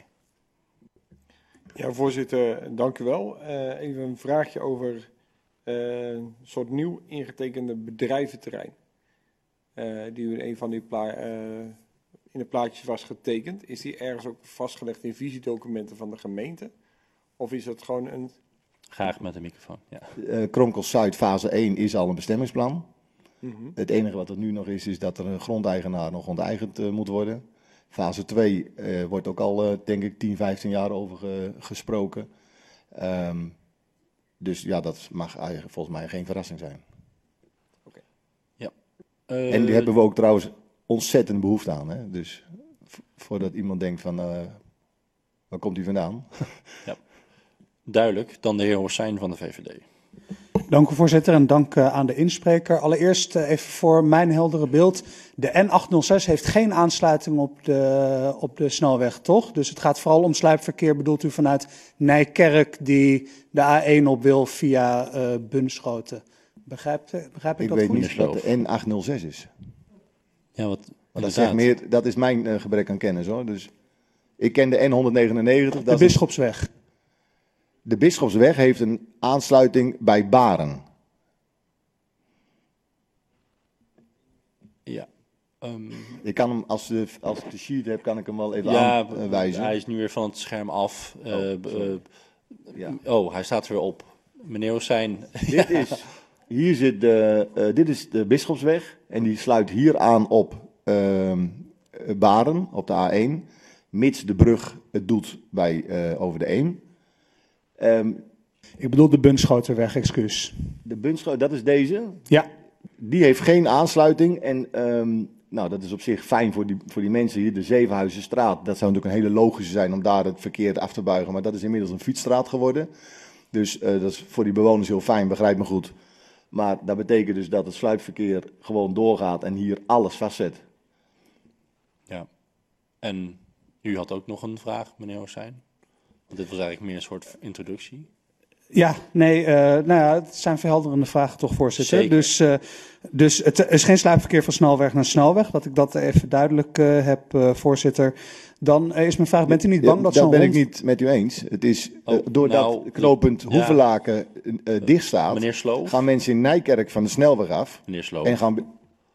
Ja, voorzitter, dank u wel. Uh, even een vraagje over uh, een soort nieuw ingetekende bedrijventerrein. Uh, die in een van die pla uh, in de plaatjes was getekend. Is die ergens ook vastgelegd in visiedocumenten van de gemeente? Of is dat gewoon een... Graag met de microfoon, ja. Uh, Kronkels Zuid fase één is al een bestemmingsplan. Mm-hmm. Het enige wat er nu nog is, is dat er een grondeigenaar nog onteigend uh, moet worden. Fase twee uh, wordt ook al, uh, denk ik, tien, vijftien jaar over uh, gesproken. Um, dus ja, dat mag eigenlijk volgens mij geen verrassing zijn. Okay. Ja. Uh, en die hebben we ook trouwens ontzettend behoefte aan. Hè? Dus voordat iemand denkt van, uh, waar komt die vandaan? Ja. Duidelijk. Dan de heer Horsijn van de V V D. Dank u voorzitter en dank uh, aan de inspreker. Allereerst uh, even voor mijn heldere beeld. De N achthonderdzes heeft geen aansluiting op de, op de snelweg, toch? Dus het gaat vooral om sluipverkeer, bedoelt u vanuit Nijkerk die de A één op wil via uh, Bunschoten. Begrijpt, begrijp ik, ik dat weet goed? niet wat de N achthonderdzes is. Ja, wat, maar dat, zegt meer, dat is mijn uh, gebrek aan kennis hoor. Dus ik ken de N honderdnegenennegentig. De Bisschopsweg. De Bisschopsweg heeft een aansluiting bij Baren. Ja. Um, ik kan hem, als, de, als ik de sheet heb, kan ik hem wel even ja, aanwijzen. Hij is nu weer van het scherm af. Uh, oh, uh, ja. oh, hij staat er weer op. Meneer Hossijn. Dit is, hier zit de, uh, dit is de Bisschopsweg en die sluit hier aan op uh, Baren, op de A één. Mits de brug het doet bij, uh, over de Eem. Um, ik bedoel de Bunschoterweg, excuus. De Bunschoter, dat is deze? Ja. Die heeft geen aansluiting en um, nou, dat is op zich fijn voor die, voor die mensen hier. De Zevenhuizenstraat, dat zou natuurlijk een hele logische zijn om daar het verkeer af te buigen. Maar dat is inmiddels een fietsstraat geworden. Dus uh, dat is voor die bewoners heel fijn, begrijp me goed. Maar dat betekent dus dat het sluipverkeer gewoon doorgaat en hier alles vastzet. Ja, en u had ook nog een vraag, meneer Hossijn? Want dit was eigenlijk meer een soort introductie. Ja, nee, uh, nou ja, het zijn verhelderende vragen toch, voorzitter. Zeker. Dus, uh, dus het is geen sluipverkeer van snelweg naar snelweg, dat ik dat even duidelijk uh, heb, uh, voorzitter. Dan uh, is mijn vraag, bent u niet bang ja, dat zo'n zo'n ben rond... ik niet met u eens. Het is, uh, oh, doordat nou, knooppunt ja. Hoevelaken uh, dicht staat, meneer Sloof? gaan mensen in Nijkerk van de snelweg af. Meneer Sloof. En gaan...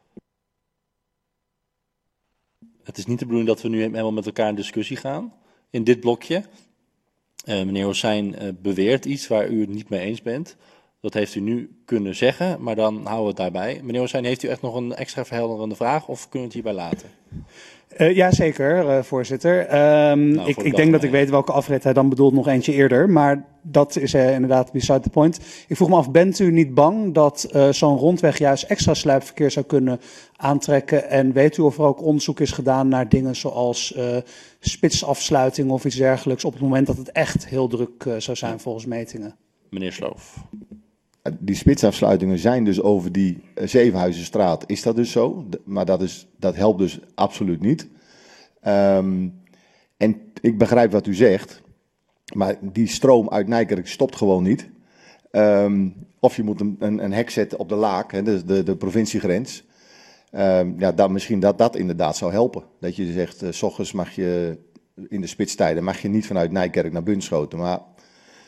Het is niet de bedoeling dat we nu helemaal met elkaar in discussie gaan in dit blokje. Uh, meneer Hossijn uh, beweert iets waar u het niet mee eens bent. Dat heeft u nu kunnen zeggen, maar dan houden we het daarbij. Meneer Hossijn, heeft u echt nog een extra verhelderende vraag of kunnen we het hierbij laten? Uh, ja, zeker, uh, voorzitter. Um, nou, ik ik denk dat ik weet welke afrit hij dan bedoelt, nog eentje eerder. Maar dat is uh, inderdaad beside the point. Ik vroeg me af, bent u niet bang dat uh, zo'n rondweg juist extra sluipverkeer zou kunnen aantrekken? En weet u of er ook onderzoek is gedaan naar dingen zoals uh, spitsafsluiting of iets dergelijks op het moment dat het echt heel druk uh, zou zijn volgens metingen? Meneer Sloof. Die spitsafsluitingen zijn dus over die uh, Zevenhuizenstraat, is dat dus zo? D maar dat, is, dat helpt dus absoluut niet. Um, en ik begrijp wat u zegt, maar die stroom uit Nijkerk stopt gewoon niet. Um, of je moet een, een, een hek zetten op de Laak, hè, de, de, de provinciegrens. Um, ja, dat, misschien dat dat inderdaad zou helpen. Dat je zegt, uh, 's ochtends mag je in de spitstijden mag je niet vanuit Nijkerk naar Bunschoten, maar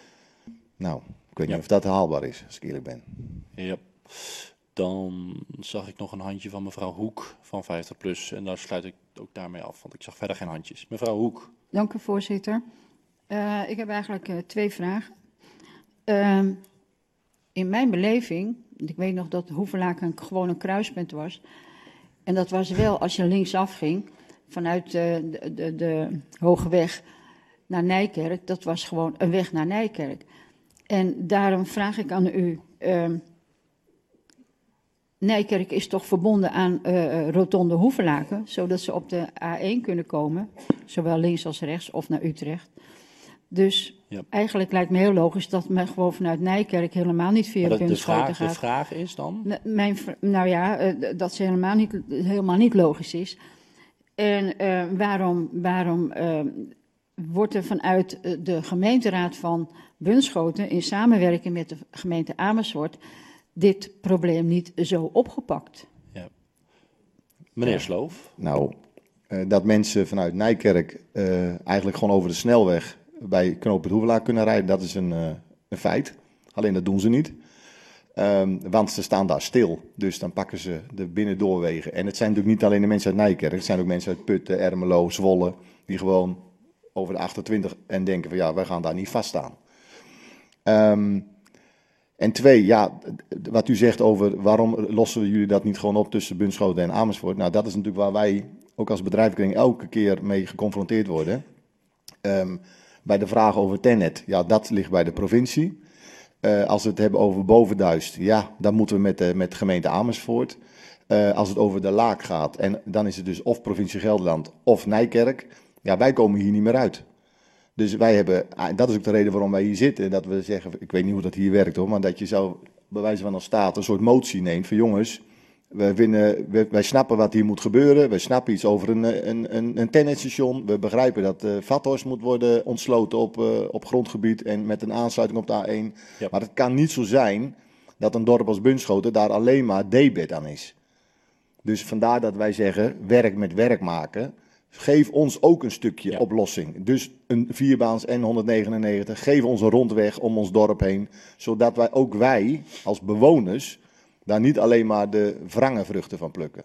Nou, ik weet Ja. niet of dat haalbaar is, als ik eerlijk ben. Ja. Dan zag ik nog een handje van mevrouw Hoek van vijftig plus. En daar sluit ik ook daarmee af, want ik zag verder geen handjes. Mevrouw Hoek. Dank u, voorzitter. Uh, ik heb eigenlijk uh, twee vragen. Uh, in mijn beleving, ik weet nog dat Hoevelaken gewoon een kruispunt was. En dat was wel, als je linksaf ging, vanuit uh, de, de, de Hogeweg naar Nijkerk, dat was gewoon een weg naar Nijkerk. En daarom vraag ik aan u, uh, Nijkerk is toch verbonden aan uh, Rotonde Hoevelaken, zodat ze op de A één kunnen komen, zowel links als rechts of naar Utrecht. Dus ja. Eigenlijk lijkt me heel logisch dat men gewoon vanuit Nijkerk helemaal niet via de, Bunschoten de gaat. De vraag is dan? N mijn, nou ja, uh, dat ze helemaal niet, helemaal niet logisch is. En uh, waarom, waarom uh, wordt er vanuit de gemeenteraad van Bunschoten in samenwerking met de gemeente Amersfoort dit probleem niet zo opgepakt? Ja. Meneer Sloof. Nou, uh, dat mensen vanuit Nijkerk uh, eigenlijk gewoon over de snelweg bij knooppunt Hoevelaak kunnen rijden, dat is een, uh, een feit. Alleen dat doen ze niet. Um, want ze staan daar stil. Dus dan pakken ze de binnendoorwegen. En het zijn natuurlijk niet alleen de mensen uit Nijkerk. Het zijn ook mensen uit Putten, Ermelo, Zwolle. Die gewoon over de achtentwintig en denken van ja, wij gaan daar niet vaststaan. Um, en twee, ja, wat u zegt over waarom lossen jullie dat niet gewoon op tussen Bunschoten en Amersfoort. Nou, dat is natuurlijk waar wij ook als bedrijfskring elke keer mee geconfronteerd worden. Um, bij de vraag over Tennet, ja, dat ligt bij de provincie. Uh, als we het hebben over Bovenduist, ja, dan moeten we met de, met de gemeente Amersfoort. Uh, als het over de Laak gaat, en dan is het dus of provincie Gelderland of Nijkerk. Ja, wij komen hier niet meer uit. Dus wij hebben, dat is ook de reden waarom wij hier zitten. Dat we zeggen, ik weet niet hoe dat hier werkt hoor, maar dat je zou bij wijze van als staat een soort motie neemt van jongens. Wij, vinden, wij, wij snappen wat hier moet gebeuren. Wij snappen iets over een, een, een, een tennetstation. We begrijpen dat uh, Vathorst moet worden ontsloten op, uh, op grondgebied en met een aansluiting op de A één. Ja. Maar het kan niet zo zijn dat een dorp als Bunschoten daar alleen maar debet aan is. Dus vandaar dat wij zeggen, werk met werk maken. Geef ons ook een stukje ja. oplossing. Dus een vierbaans N honderdnegenennegentig. Geef ons een rondweg om ons dorp heen. Zodat wij ook wij als bewoners daar niet alleen maar de wrange vruchten van plukken.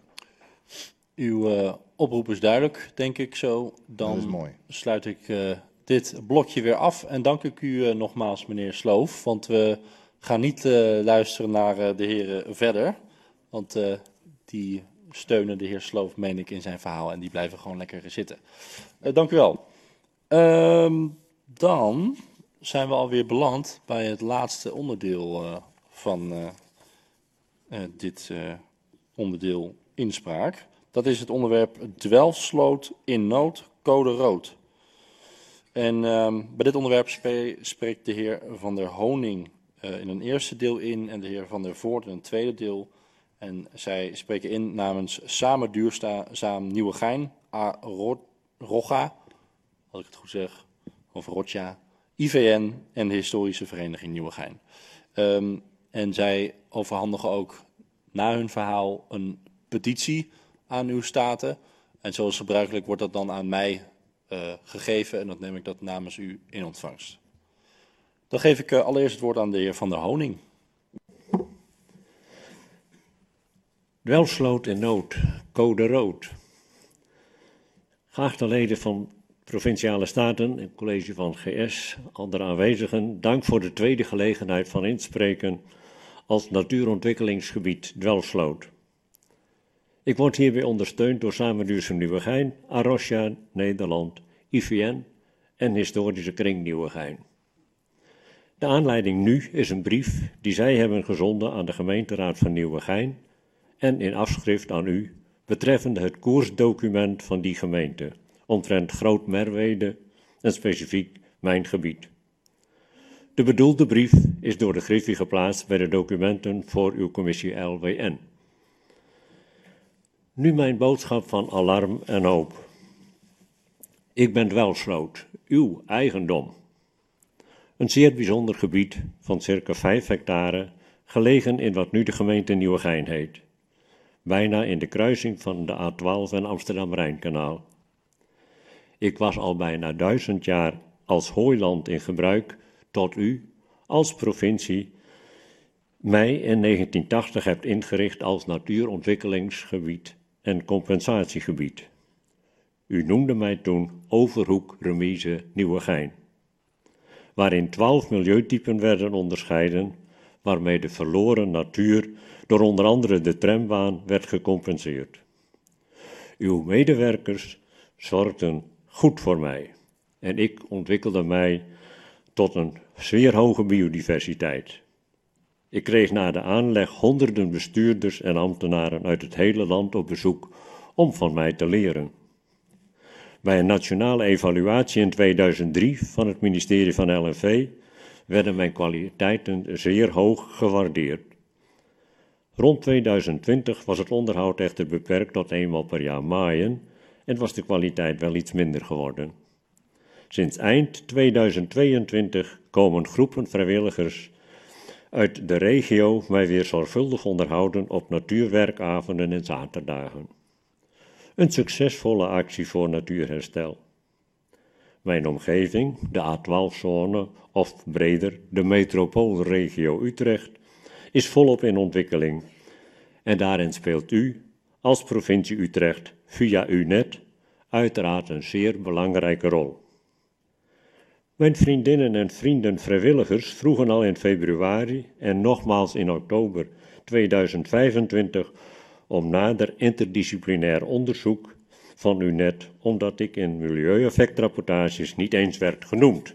Uw uh, oproep is duidelijk, denk ik zo. Dan dat is mooi. Sluit ik uh, dit blokje weer af. En dank ik u uh, nogmaals, meneer Sloof. Want we gaan niet uh, luisteren naar uh, de heren verder. Want uh, die steunen de heer Sloof, meen ik, in zijn verhaal. En die blijven gewoon lekker zitten. Uh, dank u wel. Uh, dan zijn we alweer beland bij het laatste onderdeel uh, van uh, uh, dit uh, onderdeel inspraak. Dat is het onderwerp dwelfsloot in nood, code rood. En uh, bij dit onderwerp spe spreekt de heer Van der Honing uh, in een eerste deel in en de heer Van der Voort in een tweede deel. En zij spreken in namens Samen Duurzaam Nieuwegein, A. Rogga, als ik het goed zeg, of Rotja, I V N en de Historische Vereniging Nieuwegein. Um, en zij overhandigen ook na hun verhaal een petitie aan uw staten. En zoals gebruikelijk wordt dat dan aan mij uh, gegeven en dat neem ik dat namens u in ontvangst. Dan geef ik uh, allereerst het woord aan de heer Van der Honing. Dwelfsloot in nood, code rood. Geachte leden van Provinciale Staten en college van G S, andere aanwezigen, dank voor de tweede gelegenheid van inspreken als natuurontwikkelingsgebied Dwelfsloot. Ik word hierbij ondersteund door Samen Duurzaam Nieuwegein, Arosja, Nederland, I V N en Historische Kring Nieuwegein. De aanleiding nu is een brief die zij hebben gezonden aan de gemeenteraad van Nieuwegein en in afschrift aan u betreffende het koersdocument van die gemeente, omtrent Groot Merwede en specifiek mijn gebied. De bedoelde brief is door de Griffie geplaatst bij de documenten voor uw commissie L W N. Nu mijn boodschap van alarm en hoop. Ik ben Dwelfsloot, uw eigendom. Een zeer bijzonder gebied van circa vijf hectare, gelegen in wat nu de gemeente Nieuwegein heet. Bijna in de kruising van de A twaalf en Amsterdam-Rijnkanaal. Ik was al bijna duizend jaar als hooiland in gebruik tot u, als provincie mij in negentien tachtig hebt ingericht als natuurontwikkelingsgebied en compensatiegebied. U noemde mij toen Overhoek Remise Nieuwegein, waarin twaalf milieutypen werden onderscheiden, waarmee de verloren natuur door onder andere de trambaan werd gecompenseerd. Uw medewerkers zorgden goed voor mij en ik ontwikkelde mij tot een zeer hoge biodiversiteit. Ik kreeg na de aanleg honderden bestuurders en ambtenaren uit het hele land op bezoek om van mij te leren. Bij een nationale evaluatie in tweeduizend drie van het ministerie van L N V werden mijn kwaliteiten zeer hoog gewaardeerd. Rond tweeduizend twintig was het onderhoud echter beperkt tot eenmaal per jaar maaien en was de kwaliteit wel iets minder geworden. Sinds eind tweeduizend tweeëntwintig komen groepen vrijwilligers uit de regio mij weer zorgvuldig onderhouden op natuurwerkavonden en zaterdagen. Een succesvolle actie voor natuurherstel. Mijn omgeving, de A twaalf-zone of breder de metropoolregio Utrecht, is volop in ontwikkeling. En daarin speelt u als provincie Utrecht via U N E T uiteraard een zeer belangrijke rol. Mijn vriendinnen en vrienden vrijwilligers vroegen al in februari en nogmaals in oktober tweeduizend vijfentwintig om nader interdisciplinair onderzoek van U N E T, omdat ik in milieueffectrapportages niet eens werd genoemd.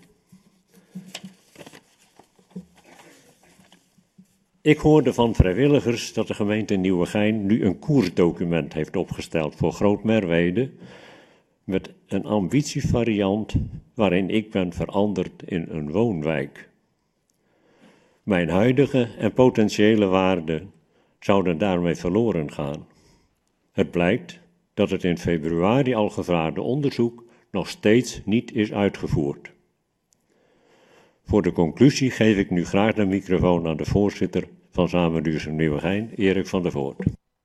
Ik hoorde van vrijwilligers dat de gemeente Nieuwegein nu een koersdocument heeft opgesteld voor Groot-Merwede met een ambitievariant waarin ik ben veranderd in een woonwijk. Mijn huidige en potentiële waarden zouden daarmee verloren gaan. Het blijkt dat het in februari al gevraagde onderzoek nog steeds niet is uitgevoerd. Voor de conclusie geef ik nu graag de microfoon aan de voorzitter van Samen Duurzaam Nieuwegein, Erik van der Voort.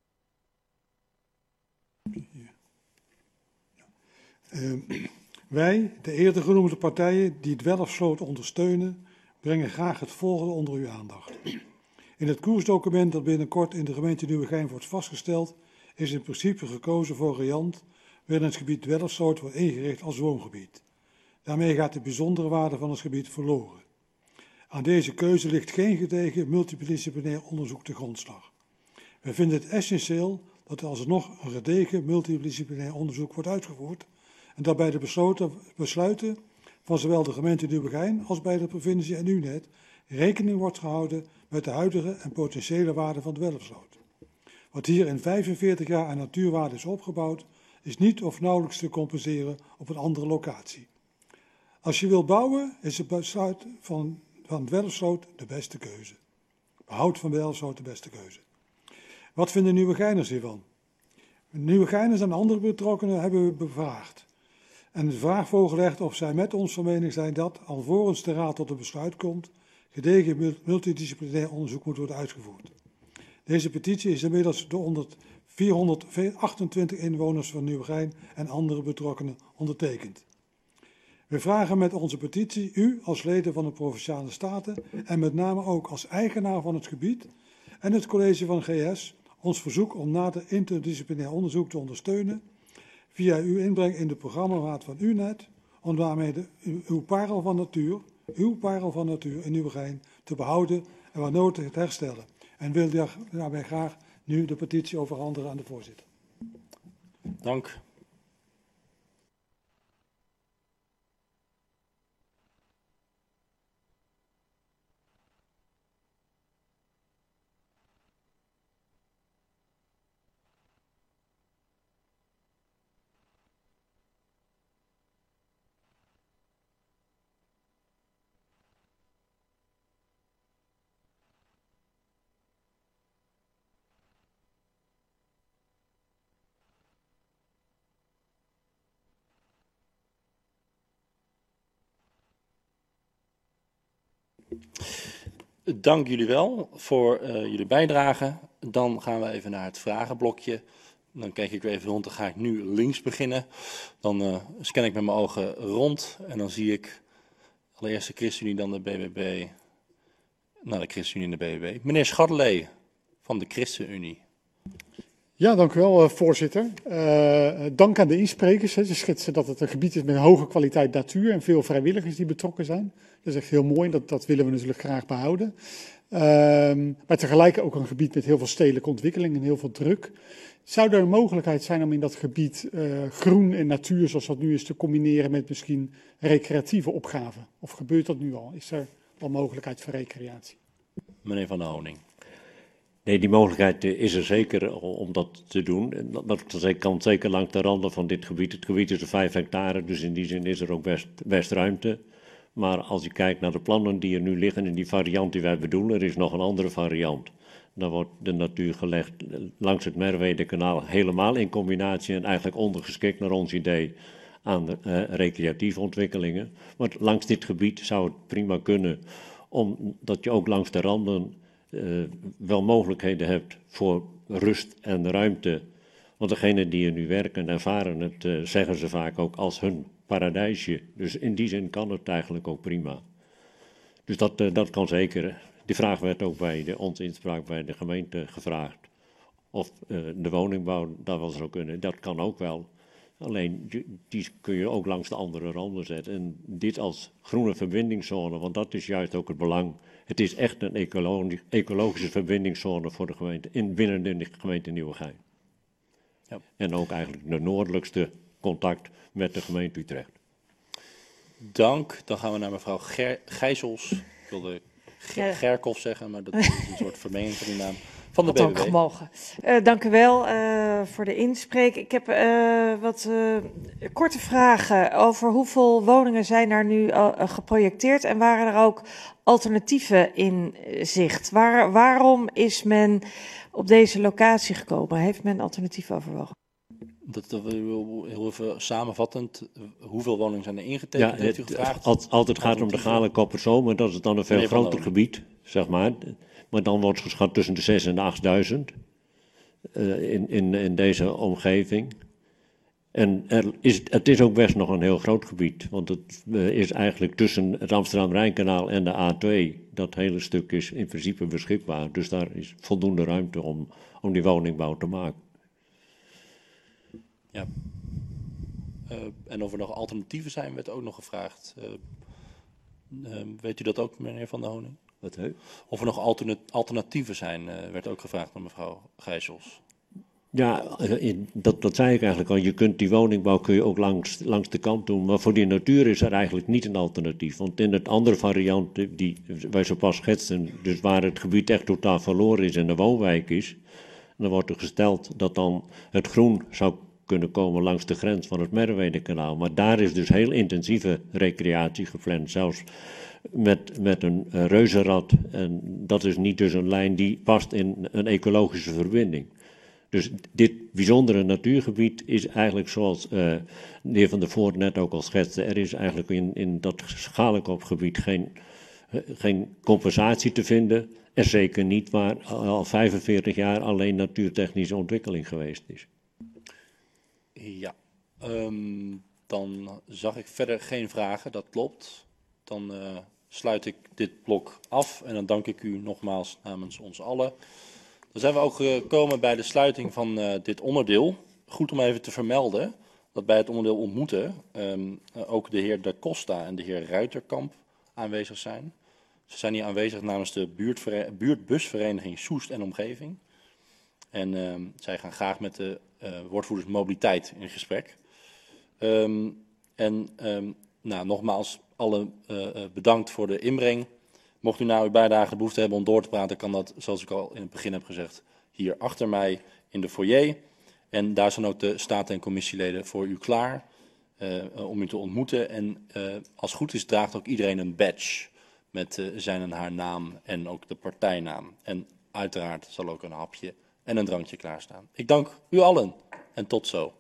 Uh, wij, de eerder genoemde partijen die het Welfsloot ondersteunen, brengen graag het volgende onder uw aandacht. In het koersdocument dat binnenkort in de gemeente Nieuwegein wordt vastgesteld, is in principe gekozen voor Riant, waarin het gebied Welfsloot wordt ingericht als woongebied. Daarmee gaat de bijzondere waarde van het gebied verloren. Aan deze keuze ligt geen gedegen multidisciplinair onderzoek te grondslag. Wij vinden het essentieel dat er alsnog een gedegen multidisciplinair onderzoek wordt uitgevoerd en dat bij de besloten besluiten van zowel de gemeente Nieuwegein als bij de provincie en U N E T rekening wordt gehouden met de huidige en potentiële waarde van het Welfsloot. Wat hier in vijfenveertig jaar aan natuurwaarde is opgebouwd, is niet of nauwelijks te compenseren op een andere locatie. Als je wilt bouwen, is het besluit van, van het Welfsloot de beste keuze. Behoud van Welfsloot de beste keuze. Wat vinden Nieuwegeiners hiervan? Nieuwegeiners en andere betrokkenen hebben we bevraagd. En de vraag voorgelegd of zij met ons van mening zijn dat, alvorens de Raad tot een besluit komt, gedegen multidisciplinair onderzoek moet worden uitgevoerd. Deze petitie is inmiddels door vierhonderdachtentwintig inwoners van Nieuwegein en andere betrokkenen ondertekend. We vragen met onze petitie u als leden van de Provinciale Staten en met name ook als eigenaar van het gebied en het college van G S ons verzoek om nader interdisciplinair onderzoek te ondersteunen via uw inbreng in de programmaraad van U N E T, om daarmee de, uw, uw parel van natuur, uw parel van natuur in Nieuwegein te behouden en waar nodig te herstellen. En wil daarbij graag nu de petitie overhandigen aan de voorzitter. Dank. Dank jullie wel voor uh, jullie bijdrage. Dan gaan we even naar het vragenblokje. Dan kijk ik weer even rond, dan ga ik nu links beginnen. Dan uh, scan ik met mijn ogen rond en dan zie ik allereerst de ChristenUnie, dan de B B B, naar de ChristenUnie en de B B B. Meneer Schaddelee van de ChristenUnie. Ja, dank u wel, voorzitter. Uh, dank aan de insprekers. Hè. Ze schetsen dat het een gebied is met een hoge kwaliteit natuur en veel vrijwilligers die betrokken zijn. Dat is echt heel mooi, dat, dat willen we natuurlijk graag behouden. Uh, maar tegelijk ook een gebied met heel veel stedelijke ontwikkeling en heel veel druk. Zou er een mogelijkheid zijn om in dat gebied uh, groen en natuur, zoals dat nu is, te combineren met misschien recreatieve opgaven? Of gebeurt dat nu al? Is er al mogelijkheid voor recreatie? Meneer Van der Honing. Nee, die mogelijkheid is er zeker om dat te doen. Dat kan zeker langs de randen van dit gebied. Het gebied is er vijf hectare, dus in die zin is er ook best, best ruimte. Maar als je kijkt naar de plannen die er nu liggen in die variant die wij bedoelen, er is nog een andere variant. Dan wordt de natuur gelegd langs het Merwedekanaal helemaal in combinatie en eigenlijk ondergeschikt naar ons idee aan de, uh, recreatieve ontwikkelingen. Maar langs dit gebied zou het prima kunnen, omdat je ook langs de randen uh, wel mogelijkheden hebt voor rust en ruimte. Want degenen die er nu werken ervaren het, uh, zeggen ze vaak ook als hun paradijsje. Dus in die zin kan het eigenlijk ook prima. Dus dat, uh, dat kan zeker. Die vraag werd ook bij de, onze inspraak bij de gemeente gevraagd. Of uh, de woningbouw, dat wel zou kunnen. Dat kan ook wel. Alleen die kun je ook langs de andere randen zetten. En dit als groene verbindingszone, want dat is juist ook het belang. Het is echt een ecologisch, ecologische verbindingszone voor de gemeente, in, binnen de gemeente Nieuwegein. Ja. En ook eigenlijk de noordelijkste contact met de gemeente Utrecht. Dank. Dan gaan we naar mevrouw Ger Gijsels. Ik wilde Ger Gerkhoff zeggen, maar dat is een soort vermenging van die naam. Van de B B B. Dat ook gemogen. Uh, dank u wel uh, voor de inspreek. Ik heb uh, wat uh, korte vragen over hoeveel woningen zijn er nu uh, geprojecteerd en waren er ook alternatieven in zicht? Waar, waarom is men op deze locatie gekomen? Heeft men alternatieven overwogen? Dat, dat heel even samenvattend, hoeveel woningen zijn er ingetekend? Ja, heeft u gevraagd? Als, als het gaat om de Galenkopperzoom, maar dat is dan een veel groter gebied, zeg maar. Maar dan wordt geschat tussen de zes en de achtduizend uh, in, in, in deze omgeving. En er is, het is ook best nog een heel groot gebied, want het uh, is eigenlijk tussen het Amsterdam-Rijnkanaal en de A twee. Dat hele stuk is in principe beschikbaar, dus daar is voldoende ruimte om, om die woningbouw te maken. Ja. Uh, en of er nog alternatieven zijn, werd ook nog gevraagd. Uh, uh, weet u dat ook, meneer Van der Honing? Wat heet? Of er nog alterne alternatieven zijn, uh, werd ook gevraagd door mevrouw Gijsels. Ja, dat, dat zei ik eigenlijk al. Je kunt die woningbouw kun je ook langs, langs de kant doen. Maar voor die natuur is er eigenlijk niet een alternatief. Want in het andere variant die wij zo pas schetsen, dus waar het gebied echt totaal verloren is en de woonwijk is, dan wordt er gesteld dat dan het groen zou kunnen komen langs de grens van het Merwedekanaal. Maar daar is dus heel intensieve recreatie gepland, zelfs met, met een, een reuzenrad. En dat is niet dus een lijn die past in een ecologische verbinding. Dus dit bijzondere natuurgebied is eigenlijk zoals uh, de heer Van der Voort net ook al schetste, er is eigenlijk in, in dat Schalenkopgebied geen, uh, geen compensatie te vinden. En zeker niet waar al vijfenveertig jaar alleen natuurtechnische ontwikkeling geweest is. Ja, um, dan zag ik verder geen vragen, dat klopt. Dan uh, sluit ik dit blok af en dan dank ik u nogmaals namens ons allen. Dan zijn we ook gekomen bij de sluiting van uh, dit onderdeel. Goed om even te vermelden dat bij het onderdeel ontmoeten um, uh, ook de heer Da Costa en de heer Ruiterkamp aanwezig zijn. Ze zijn hier aanwezig namens de buurtbusvereniging Soest en Omgeving. En um, zij gaan graag met de uh, woordvoerders mobiliteit in gesprek. Um, en um, nou, nogmaals, alle uh, bedankt voor de inbreng. Mocht u nou uw bijdrage behoefte hebben om door te praten, kan dat, zoals ik al in het begin heb gezegd, hier achter mij in de foyer. En daar zijn ook de staten en commissieleden voor u klaar uh, om u te ontmoeten. En uh, als het goed is, draagt ook iedereen een badge met uh, zijn en haar naam en ook de partijnaam. En uiteraard zal ook een hapje en een drankje klaarstaan. Ik dank u allen en tot zo.